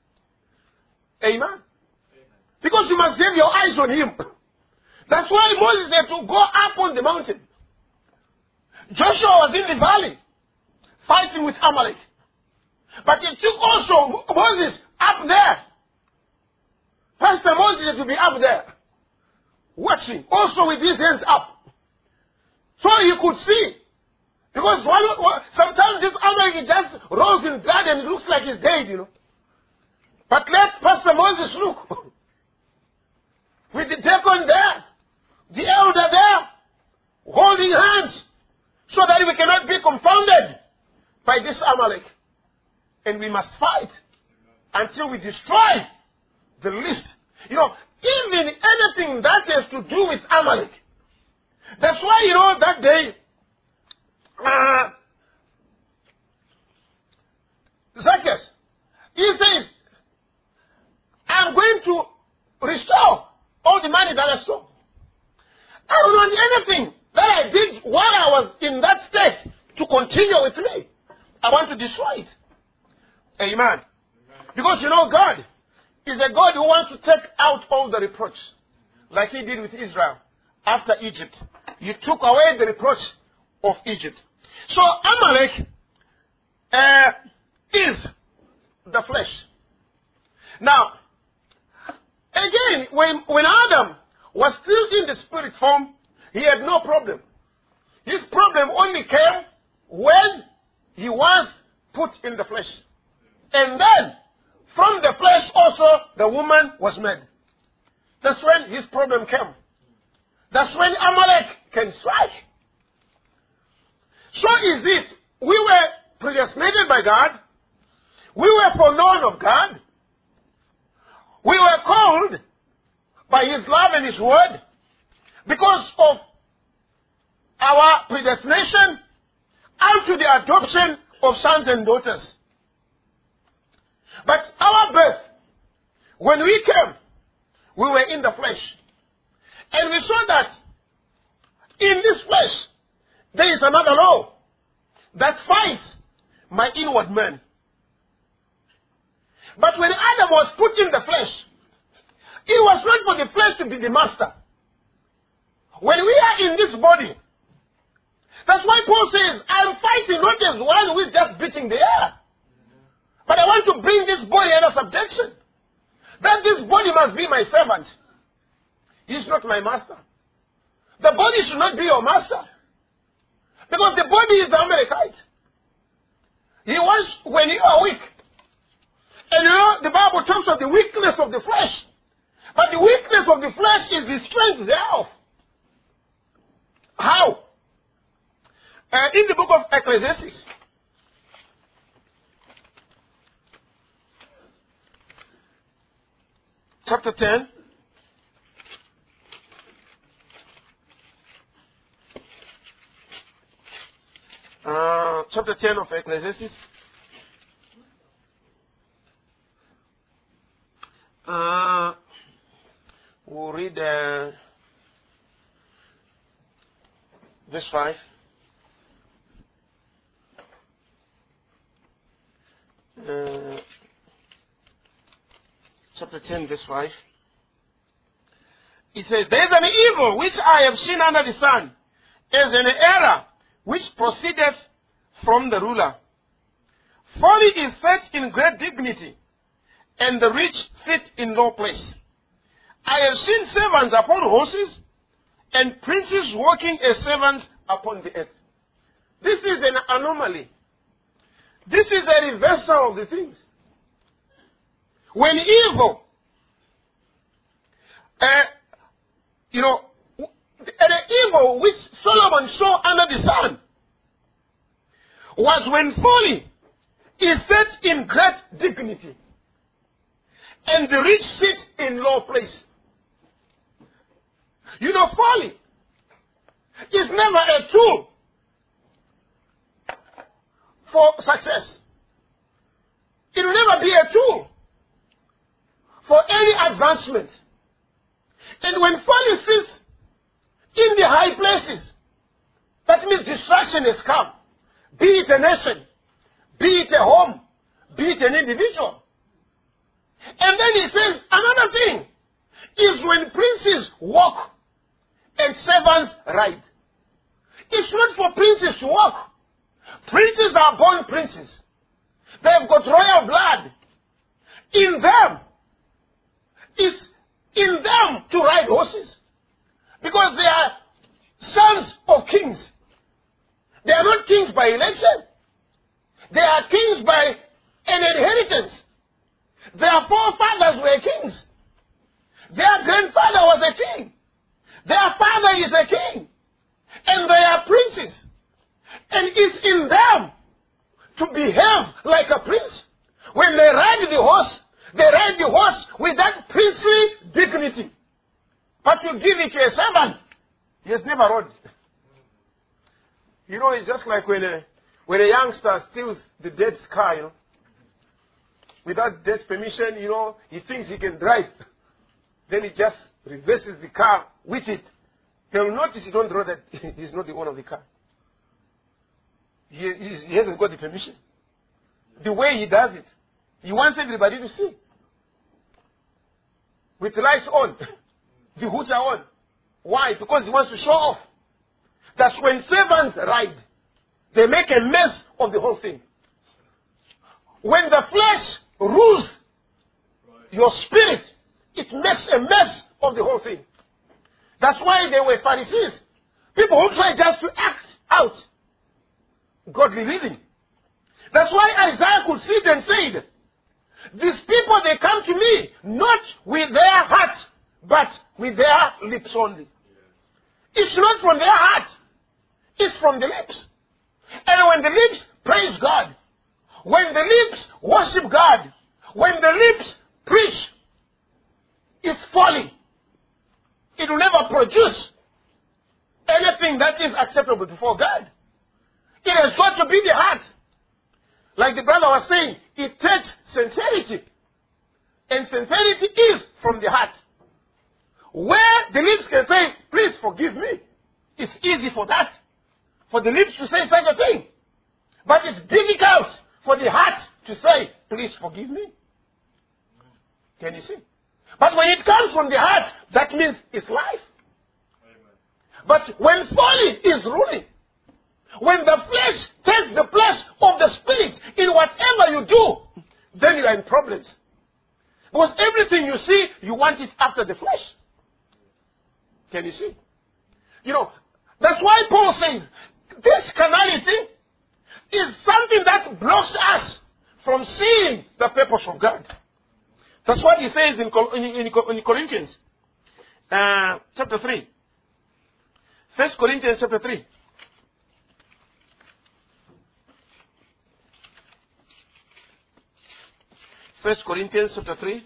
Amen. Because you must have your eyes on him. That's why Moses had to go up on the mountain. Joshua was in the valley, fighting with Amalek. But it took also Moses up there. Pastor Moses had to be up there, watching, also with his hands up. So he could see. Because one, one, sometimes this Amalek just rolls in blood and it looks like he's dead, you know. But let Pastor Moses look. With the deacon there, the elder there, holding hands, so that we cannot be confounded by this Amalek. And we must fight until we destroy the least. You know, even anything that has to do with Amalek. That's why, you know, that day, uh, Zacchaeus, he says, I'm going to restore all the money that I stole. I don't want anything that I did while I was in that state to continue with me. I want to destroy it. Amen. Amen. Because you know God is a God who wants to take out all the reproach. Like he did with Israel after Egypt. He took away the reproach of Egypt. So Amalek uh, is the flesh. Now, again, when, when Adam was still in the spirit form, he had no problem. His problem only came when he was put in the flesh. And then, from the flesh also, the woman was made. That's when his problem came. That's when Amalek can strike. So is it, we were predestinated by God. We were foreknown of God. We were called by his love and his word because of our predestination unto the adoption of sons and daughters. But our birth When we came, we were in the flesh. And we saw that in this flesh, there is another law that fights my inward man. But when Adam was put in the flesh, it was not for the flesh to be the master. When we are in this body, that's why Paul says, I'm fighting not as one who is just beating the air. But I want to bring this body under subjection. That this body must be my servant. He's not my master. The body should not be your master. Because the body is the Amalekite. He wants, when you are weak. And you know, the Bible talks of the weakness of the flesh. But the weakness of the flesh is the strength thereof. How? Uh, in the book of Ecclesiastes, chapter ten, uh, chapter ten of Ecclesiastes, uh, we'll read uh, verse five. Uh, chapter ten, verse five. It says, there is an evil which I have seen under the sun, as an error which proceedeth from the ruler. Folly is set in great dignity, and the rich sit in low place. I have seen servants upon horses, and princes walking as servants upon the earth. This is an anomaly. This is a reversal of the things. When evil, uh, you know, the evil which Solomon saw under the sun was when folly is set in great dignity and the rich sit in low place. You know, folly is never a tool for success. It will never be a tool for any advancement. And when folly sits in the high places, that means destruction has come. Be it a nation, be it a home, be it an individual. And then he says, another thing is when princes walk and servants ride. It's not for princes to walk. Princes are born princes. They've got royal blood. In them, it's in them to ride horses. Because they are sons of kings. They are not kings by election. They are kings by an inheritance. Their forefathers were kings. Their grandfather was a king. Their father is a king. And they are princes. And it's in them to behave like a prince. When they ride the horse, they ride the horse with that princely dignity. But to give it to a servant, he has never rode. You know, it's just like when a, when a youngster steals the dead's car, you know. Without dead's permission, you know, he thinks he can drive. Then he just reverses the car with it. They will notice he don't know that he's not the owner of the car. He, he hasn't got the permission. The way he does it, he wants everybody to see. With the lights on, the hoods are on. Why? Because he wants to show off. That's when servants ride. They make a mess of the whole thing. When the flesh rules your spirit, it makes a mess of the whole thing. That's why they were Pharisees. People who try just to act out godly living. That's why Isaiah could sit and say, these people, they come to me not with their heart, but with their lips only. It's not from their heart. It's from the lips. And when the lips praise God, when the lips worship God, when the lips preach, it's folly. It will never produce anything that is acceptable before God. It has got to be the heart. Like the brother was saying, it takes sincerity And sincerity is from the heart. Where the lips can say, please forgive me. It's easy for that. For the lips to say such a thing. But it's difficult for the heart to say, please forgive me. Can you see? But when it comes from the heart, that means it's life. Amen. But when folly is ruling, when the flesh takes the place of the spirit in whatever you do, then you are in problems. Because everything you see, you want it after the flesh. Can you see? You know, that's why Paul says, this carnality is something that blocks us from seeing the purpose of God. That's what he says in, in, in, in Corinthians, uh, chapter three. First Corinthians chapter three. First Corinthians chapter three.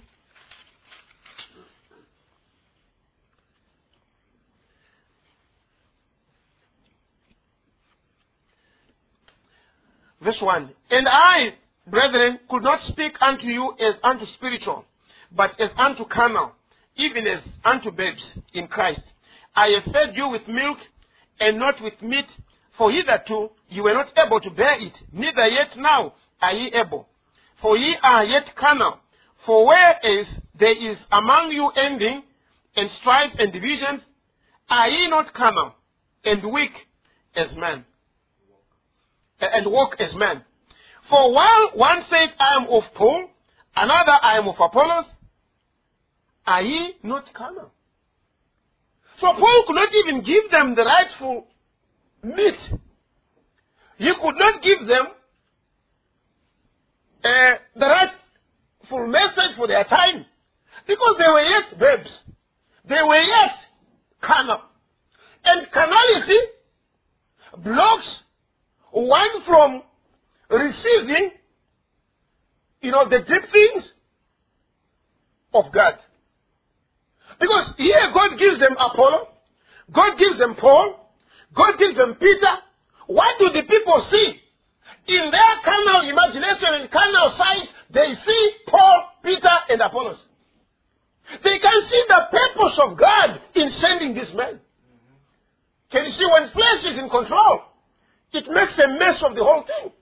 Verse one. And I, brethren, could not speak unto you as unto spiritual, but as unto carnal, even as unto babes in Christ. I have fed you with milk, and not with meat, for hitherto you were not able to bear it, neither yet now are ye able. For ye are yet carnal. For whereas there is among you envying, and strife, and divisions, are ye not carnal, and weak as men? And walk as men. For while one said, I am of Paul, another, I am of Apollos, are ye not carnal? So Paul could not even give them the rightful meat. He could not give them uh, the rightful message for their time. Because they were yet babes. They were yet carnal. And carnality blocks one from receiving, you know, the deep things of God. Because here God gives them Apollo, God gives them Paul, God gives them Peter. What do the people see? In their carnal imagination and carnal sight, they see Paul, Peter, and Apollos. They can see the purpose of God in sending these men. Can you see when flesh is in control? It makes a mess of the whole thing.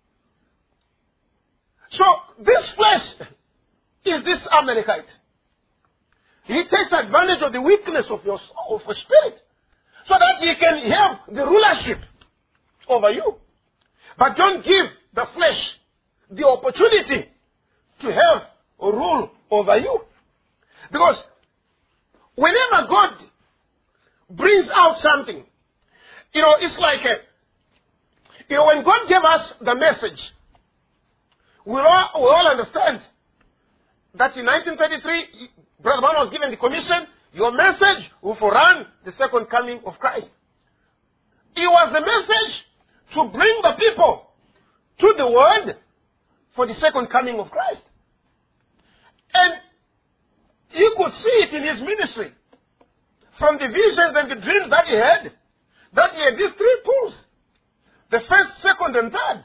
So, this flesh is this Amalekite. He takes advantage of the weakness of your soul, of your spirit, so that he can have the rulership over you. But don't give the flesh the opportunity to have a rule over you. Because whenever God brings out something, you know, it's like a You know, when God gave us the message, we all, we all understand that in nineteen thirty-three, Brother Brown was given the commission, your message will forerun the second coming of Christ. It was the message to bring the people to the Word for the second coming of Christ. And you could see it in his ministry, from the visions and the dreams that he had, that he had these three pools. The first, second, and third.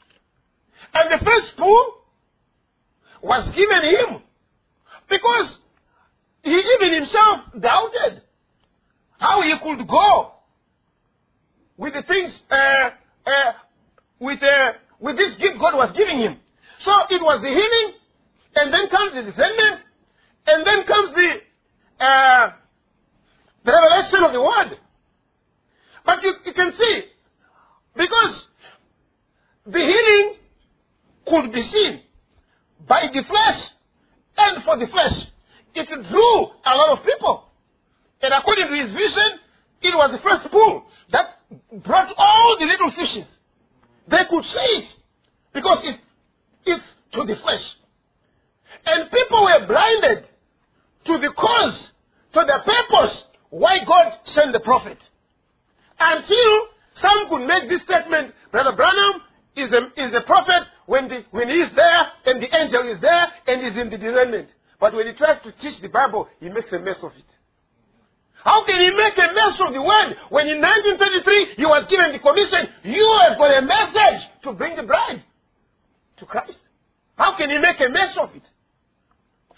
And the first pool was given him because he even himself doubted how he could go with the things, uh, uh, with, uh, with this gift God was giving him. So it was the healing, and then comes the descendant, and then comes the, uh, the revelation of the word. But you, you can see, because the healing could be seen by the flesh and for the flesh. It drew a lot of people. And according to his vision, it was the first pool that brought all the little fishes. They could see it because it, it's to the flesh. And people were blinded to the cause, to the purpose why God sent the prophet. Until some could make this statement, Brother Branham is a, is a prophet when, the, when he is there and the angel is there and is in the discernment. But when he tries to teach the Bible, he makes a mess of it. How can he make a mess of the word when in nineteen thirty-three he was given the commission, you have got a message to bring the bride to Christ? How can he make a mess of it?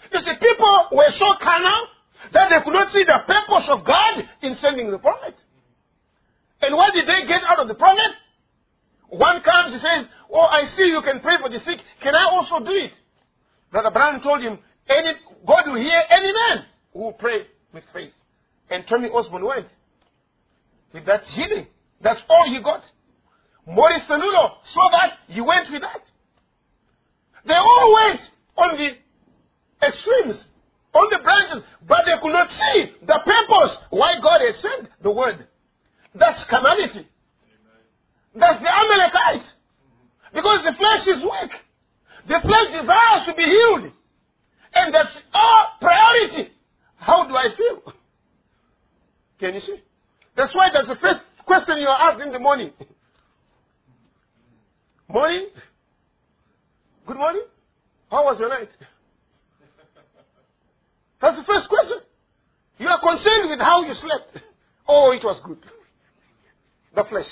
You see, people were so carnal that they could not see the purpose of God in sending the prophet. And what did they get out of the prophet? One comes, he says, oh, I see you can pray for the sick. Can I also do it? Brother Brown told him, any, God will hear any man who will pray with faith. And Tommy Osborne went with that healing. That's all he got. Maurice Sanulo saw that, he went with that. They all went on the extremes, on the branches, but they could not see the purpose why God had sent the word. That's carnality. That's the Amalekite. Because the flesh is weak. The flesh desires to be healed. And that's our priority. How do I feel? Can you see? That's why that's the first question you are asked in the morning. Morning? Good morning? How was your night? That's the first question. You are concerned with how you slept. Oh, it was good. The flesh.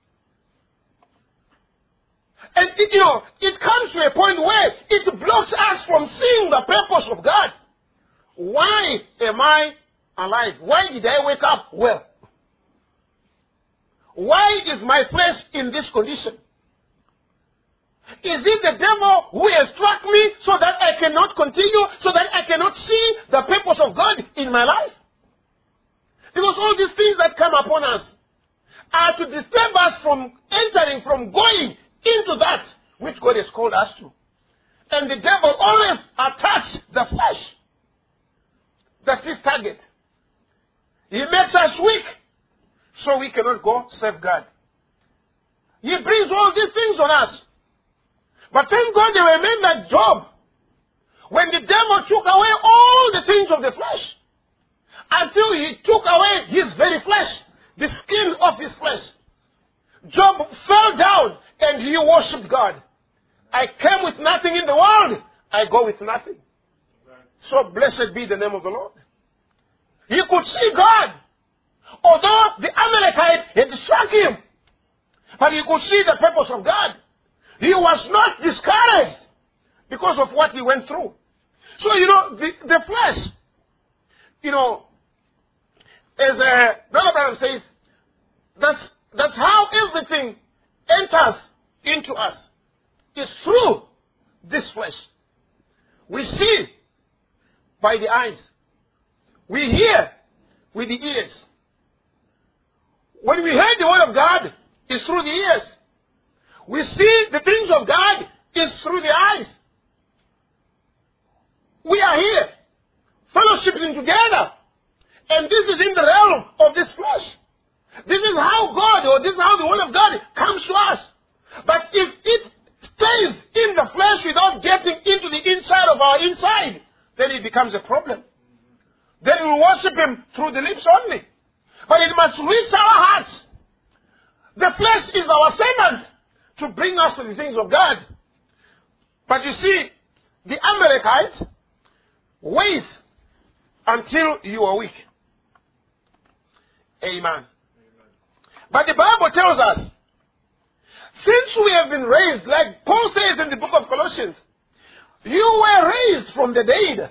And it, you know, it comes to a point where it blocks us from seeing the purpose of God. Why am I alive? Why did I wake up well? Why is my flesh in this condition? Is it the devil who has struck me so that I cannot continue, so that I cannot see the purpose of God in my life? Because all these things that come upon us are to disturb us from entering, from going into that which God has called us to. And the devil always attacks the flesh. That's his target. He makes us weak so we cannot go serve God. He brings all these things on us. But thank God they were men like Job. When the devil took away all the things of the flesh, until he took away his very flesh, the skin of his flesh, Job fell down and he worshipped God. I came with nothing in the world. I go with nothing. So blessed be the name of the Lord. He could see God. Although the Amalekite had struck him, but he could see the purpose of God. He was not discouraged because of what he went through. So, you know, the, the flesh, you know, as uh, Brother Branham says, that's, that's how everything enters into us. It's through this flesh. We see by the eyes. We hear with the ears. When we hear the word of God, it's through the ears. We see the things of God, it's through the eyes. We are here, fellowshipping together. And this is in the realm of this flesh. This is how God, or this is how the word of God comes to us. But if it stays in the flesh without getting into the inside of our inside, then it becomes a problem. Then we worship him through the lips only. But it must reach our hearts. The flesh is our servant to bring us to the things of God. But you see, the Amalekite waits until you are weak. Amen. Amen. But the Bible tells us, since we have been raised, like Paul says in the book of Colossians, you were raised from the dead.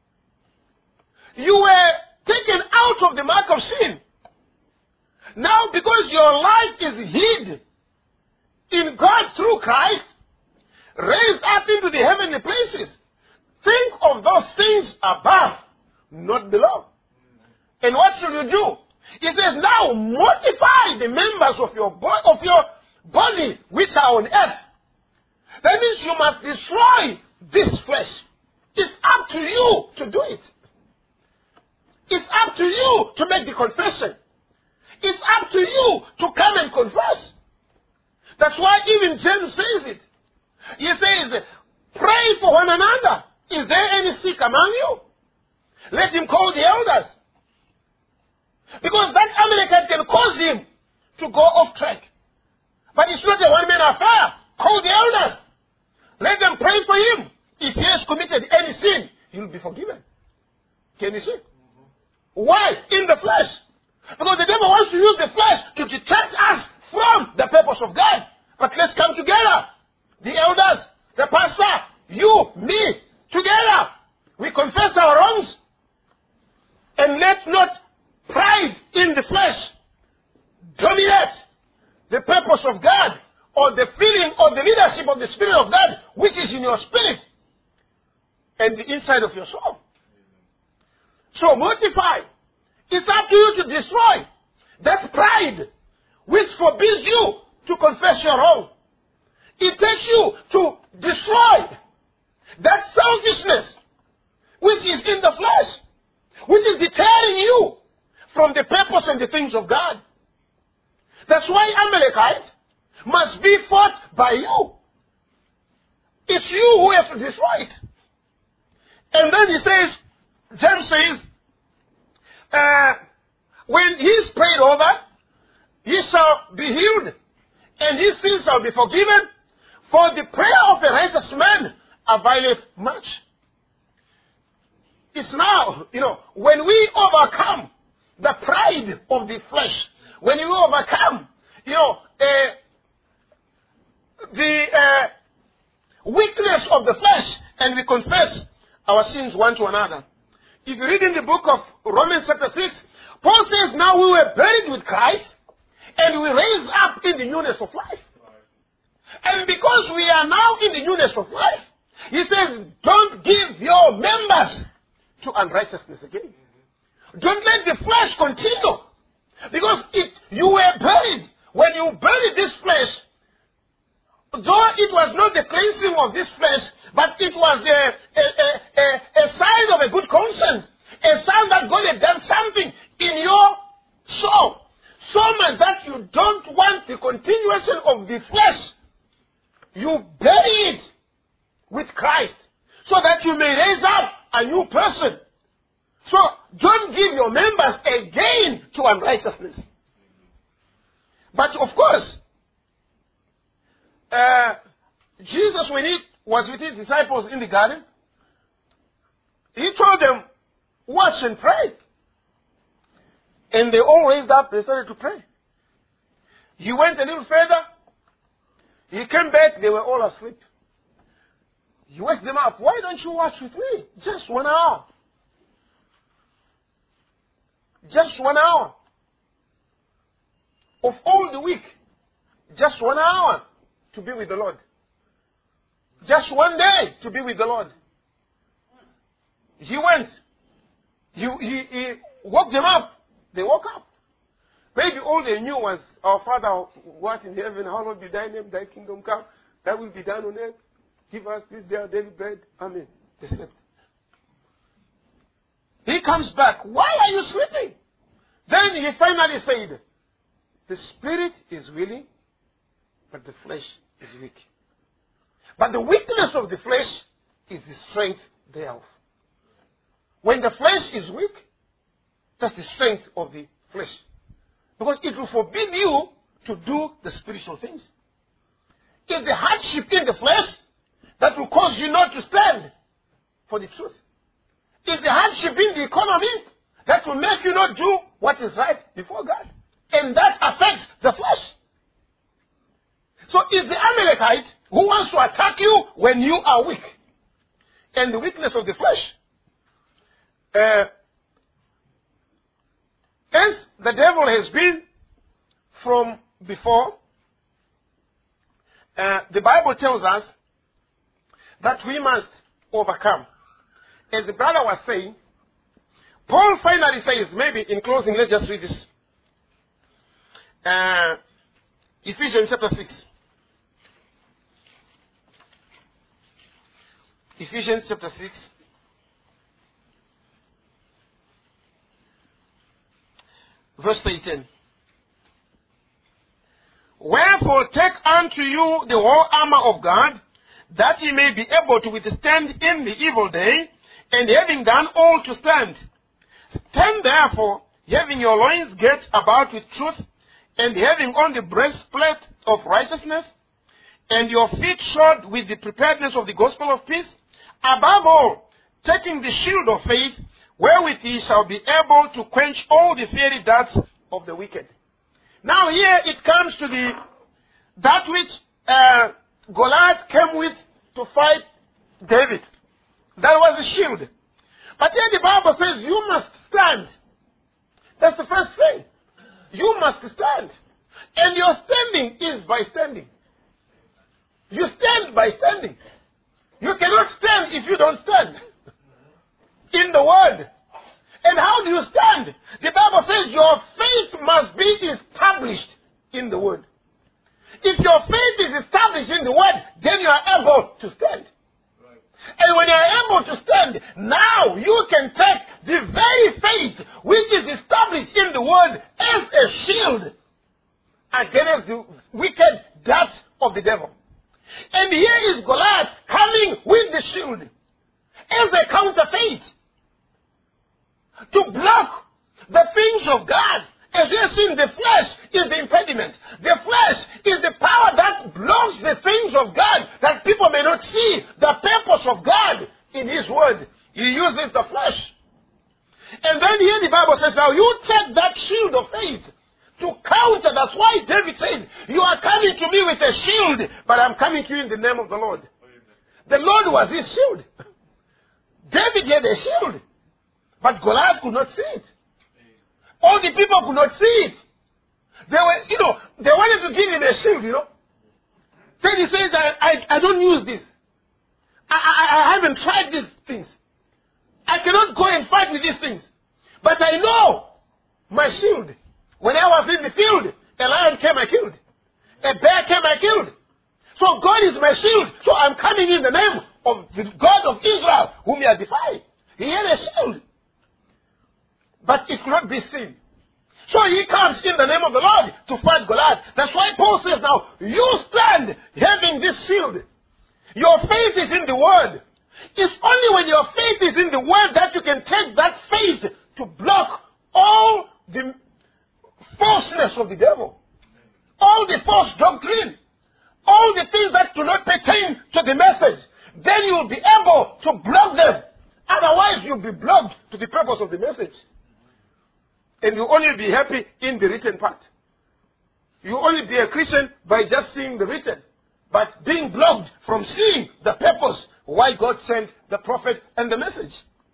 You were taken out of the mark of sin. Now, because your life is hid in God through Christ, raised up into the heavenly places, think of those things above, not below. And what should you do? He says, now mortify the members of your, bo- of your body which are on earth. That means you must destroy this flesh. It's up to you to do it. It's up to you to make the confession. It's up to you to come and confess. That's why even James says it. He says, pray for one another. Is there any sick among you? Let him call the elders. Because that Amalekite can cause him to go off track. But it's not a one-man affair. Call the elders. Let them pray for him. If he has committed any sin, he will be forgiven. Can you see? Mm-hmm. Why? In the flesh. Because the devil wants to use the flesh to detract us from the purpose of God. But let's come together. The elders, the pastor, you, me, together. we confess our wrongs, and let not pride in the flesh dominate the purpose of God or the feeling or the leadership of the Spirit of God, which is in your spirit and the inside of your soul. So mortify. It's up to you to destroy that pride which forbids you to confess your wrong. It takes you to destroy that selfishness which is in the flesh, which is deterring you from the purpose and the things of God. That's why Amalekite must be fought by you. It's you who have to destroy it. And then he says, James says, uh, when he is prayed over, he shall be healed, and his sins shall be forgiven, for the prayer of a righteous man availeth much. It's now, you know, when we overcome the pride of the flesh, when you overcome, you know, uh, the uh, weakness of the flesh, and we confess our sins one to another. If you read in the book of Romans chapter six, Paul says, now we were buried with Christ, and we raised up in the newness of life. And because we are now in the newness of life, he says, don't give your members to unrighteousness again. Don't let the flesh continue. Because it, you were buried. When you buried this flesh, though it was not the cleansing of this flesh, but it was a, a, a, a, a sign of a good conscience. A sign that God had done something in your soul. So much that you don't want the continuation of the flesh. You bury it with Christ, so that you may raise up a new person. So don't give your members again to unrighteousness. But of course, uh, Jesus, when he was with his disciples in the garden, he told them, watch and pray. And they all raised up, they started to pray. He went a little further. He came back, they were all asleep. He waked them up. Why don't you watch with me? Just one hour. Just one hour. Of all the week, just one hour to be with the Lord. Just one day to be with the Lord. He went. He, he, he woke them up. They woke up. Maybe all they knew was, our Father, what in heaven, hallowed be thy name, thy kingdom come, thy will be done on earth. Give us this day our daily bread. Amen. They slept. He comes back. Why are you sleeping? Then he finally said, the spirit is willing, but the flesh is weak. But the weakness of the flesh is the strength thereof. When the flesh is weak, that's the strength of the flesh. Because it will forbid you to do the spiritual things. It's the hardship in the flesh that will cause you not to stand for the truth. It's the hardship in the economy that will make you not do what is right before God. And that affects the flesh. So it's the Amalekite who wants to attack you when you are weak. And the weakness of the flesh. Uh, Hence, the devil has been from before. Uh, the Bible tells us that we must overcome. As the brother was saying, Paul finally says, maybe in closing, let's just read this. Uh, Ephesians chapter six. Ephesians chapter six. Verse eighteen. Wherefore take unto you the whole armor of God, that ye may be able to withstand in the evil day, and having done all to stand. Stand therefore, having your loins girt about with truth, and having on the breastplate of righteousness, and your feet shod with the preparedness of the gospel of peace. Above all, taking the shield of faith, wherewith ye shall be able to quench all the fiery darts of the wicked. Now here it comes to the that which uh, Goliath came with to fight David. That was the shield. But here the Bible says you must stand. That's the first thing. You must stand. And your standing is by standing. You stand by standing. You cannot stand if you don't stand. In the Word. And how do you stand? The Bible says your faith must be established in the Word. If your faith is established in the Word, then you are able to stand. Right. And when you are able to stand, now you can take the very faith which is established in the Word as a shield against the wicked darts of the devil. And here is Goliath coming with the shield as a counterfeit to block the things of God. As you have seen, the flesh is the impediment. The flesh is the power that blocks the things of God, that people may not see the purpose of God in His Word. He uses the flesh. And then here the Bible says, now you take that shield of faith to counter. That's why David said, you are coming to me with a shield, but I'm coming to you in the name of the Lord. The Lord was his shield. David had a shield, but Goliath could not see it. All the people could not see it. They were, you know, they wanted to give him a shield, you know. Then he says, I, I, I don't use this. I, I, I haven't tried these things. I cannot go and fight with these things. But I know my shield. When I was in the field, a lion came, I killed. A bear came, I killed. So God is my shield. So I'm coming in the name of the God of Israel, whom you are defying. He had a shield. But it could not be seen. So he comes in the name of the Lord to fight Goliath. That's why Paul says now, you stand having this shield. Your faith is in the Word. It's only when your faith is in the Word that you can take that faith to block all the falseness of the devil. All the false doctrine. All the things that do not pertain to the message. Then you will be able to block them. Otherwise you'll be blocked to the purpose of the message. And you only be happy in the written part. You only be a Christian by just seeing the written. But being blocked from seeing the purpose why God sent the prophet and the message.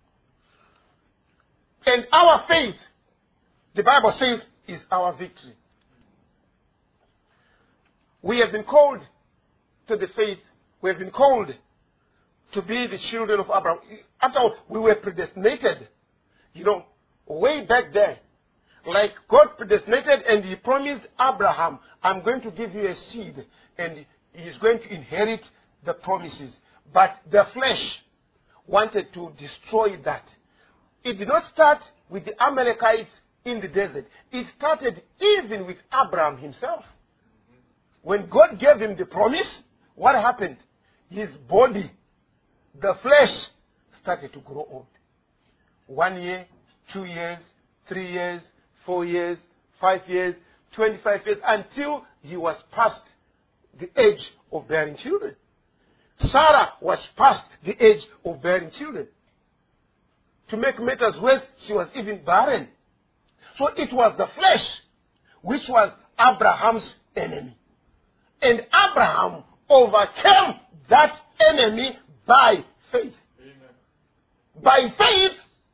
And our faith, the Bible says, is our victory. We have been called to the faith. We have been called to be the children of Abraham. After all, we were predestinated. You know, way back there. Like God predestinated and He promised Abraham, I'm going to give you a seed and he's going to inherit the promises. But the flesh wanted to destroy that. It did not start with the Amalekites in the desert. It started even with Abraham himself. When God gave him the promise, what happened? His body, the flesh, started to grow old. One year, two years, three years, four years, five years, twenty-five years, until he was past the age of bearing children. Sarah was past the age of bearing children. To make matters worse, she was even barren. So it was the flesh which was Abraham's enemy. And Abraham overcame that enemy by faith. Amen. By faith,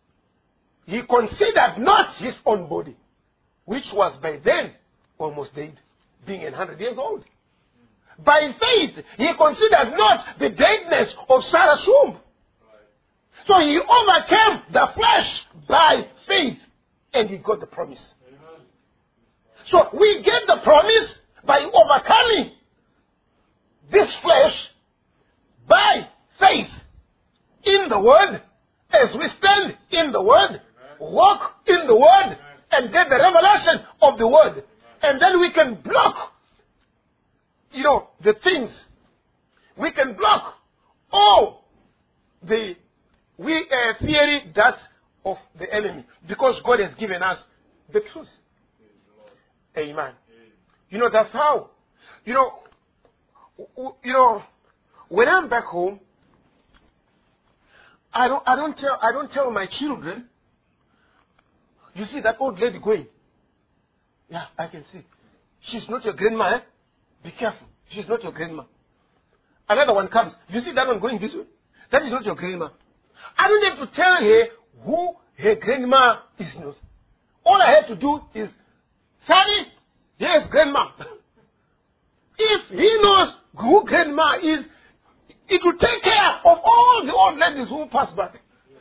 he considered not his own body, which was by then almost dead, being one hundred years old. By faith, he considered not the deadness of Sarah's womb. So he overcame the flesh by faith, and he got the promise. Amen. So we get the promise by overcoming this flesh by faith in the Word, as we stand in the Word, walk in the Word, and get the revelation of the Word. And then we can block, you know, the things. We can block all the we uh, theory that's of the enemy, because God has given us the truth. Amen. You know, that's how. You know, you know, when I'm back home, I don't, I don't tell, I don't tell my children. You see that old lady going? Yeah, I can see. She's not your grandma, eh? Be careful. She's not your grandma. Another one comes. You see that one going this way? That is not your grandma. I don't have to tell her who her grandma is not. All I have to do is, Sally, here's grandma. If he knows who grandma is, it will take care of all the old ladies who pass by.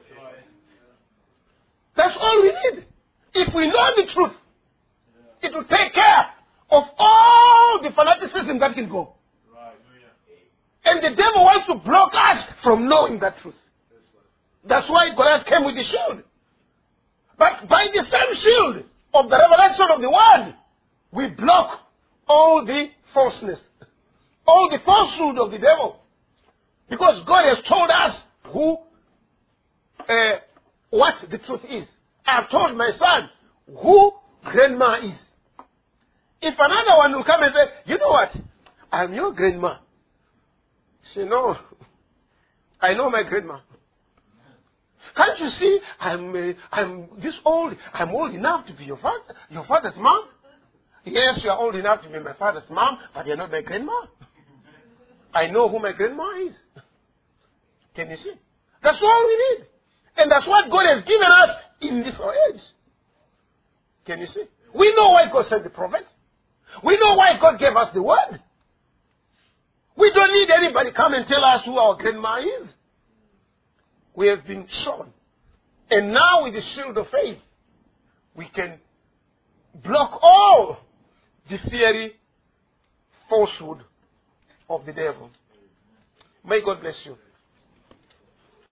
That's all we need. If we know the truth, it will take care of all the fanaticism that can go. And the devil wants to block us from knowing that truth. That's why Goliath came with the shield. But by the same shield of the revelation of the word, we block all the falseness, all the falsehood of the devil. Because God has told us who, uh, what the truth is. I have told my son who grandma is. If another one will come and say, you know what, I'm your grandma. Say, no, I know my grandma. Can't you see, I'm uh, I'm this old, I'm old enough to be your father, your father's mom? Yes, you are old enough to be my father's mom, but you're not my grandma. I know who my grandma is. Can you see? That's all we need. And that's what God has given us in this age. Can you see? We know why God sent the prophet. We know why God gave us the word. We don't need anybody come and tell us who our grandma is. We have been shown. And now with the shield of faith, we can block all the fiery falsehood of the devil. May God bless you.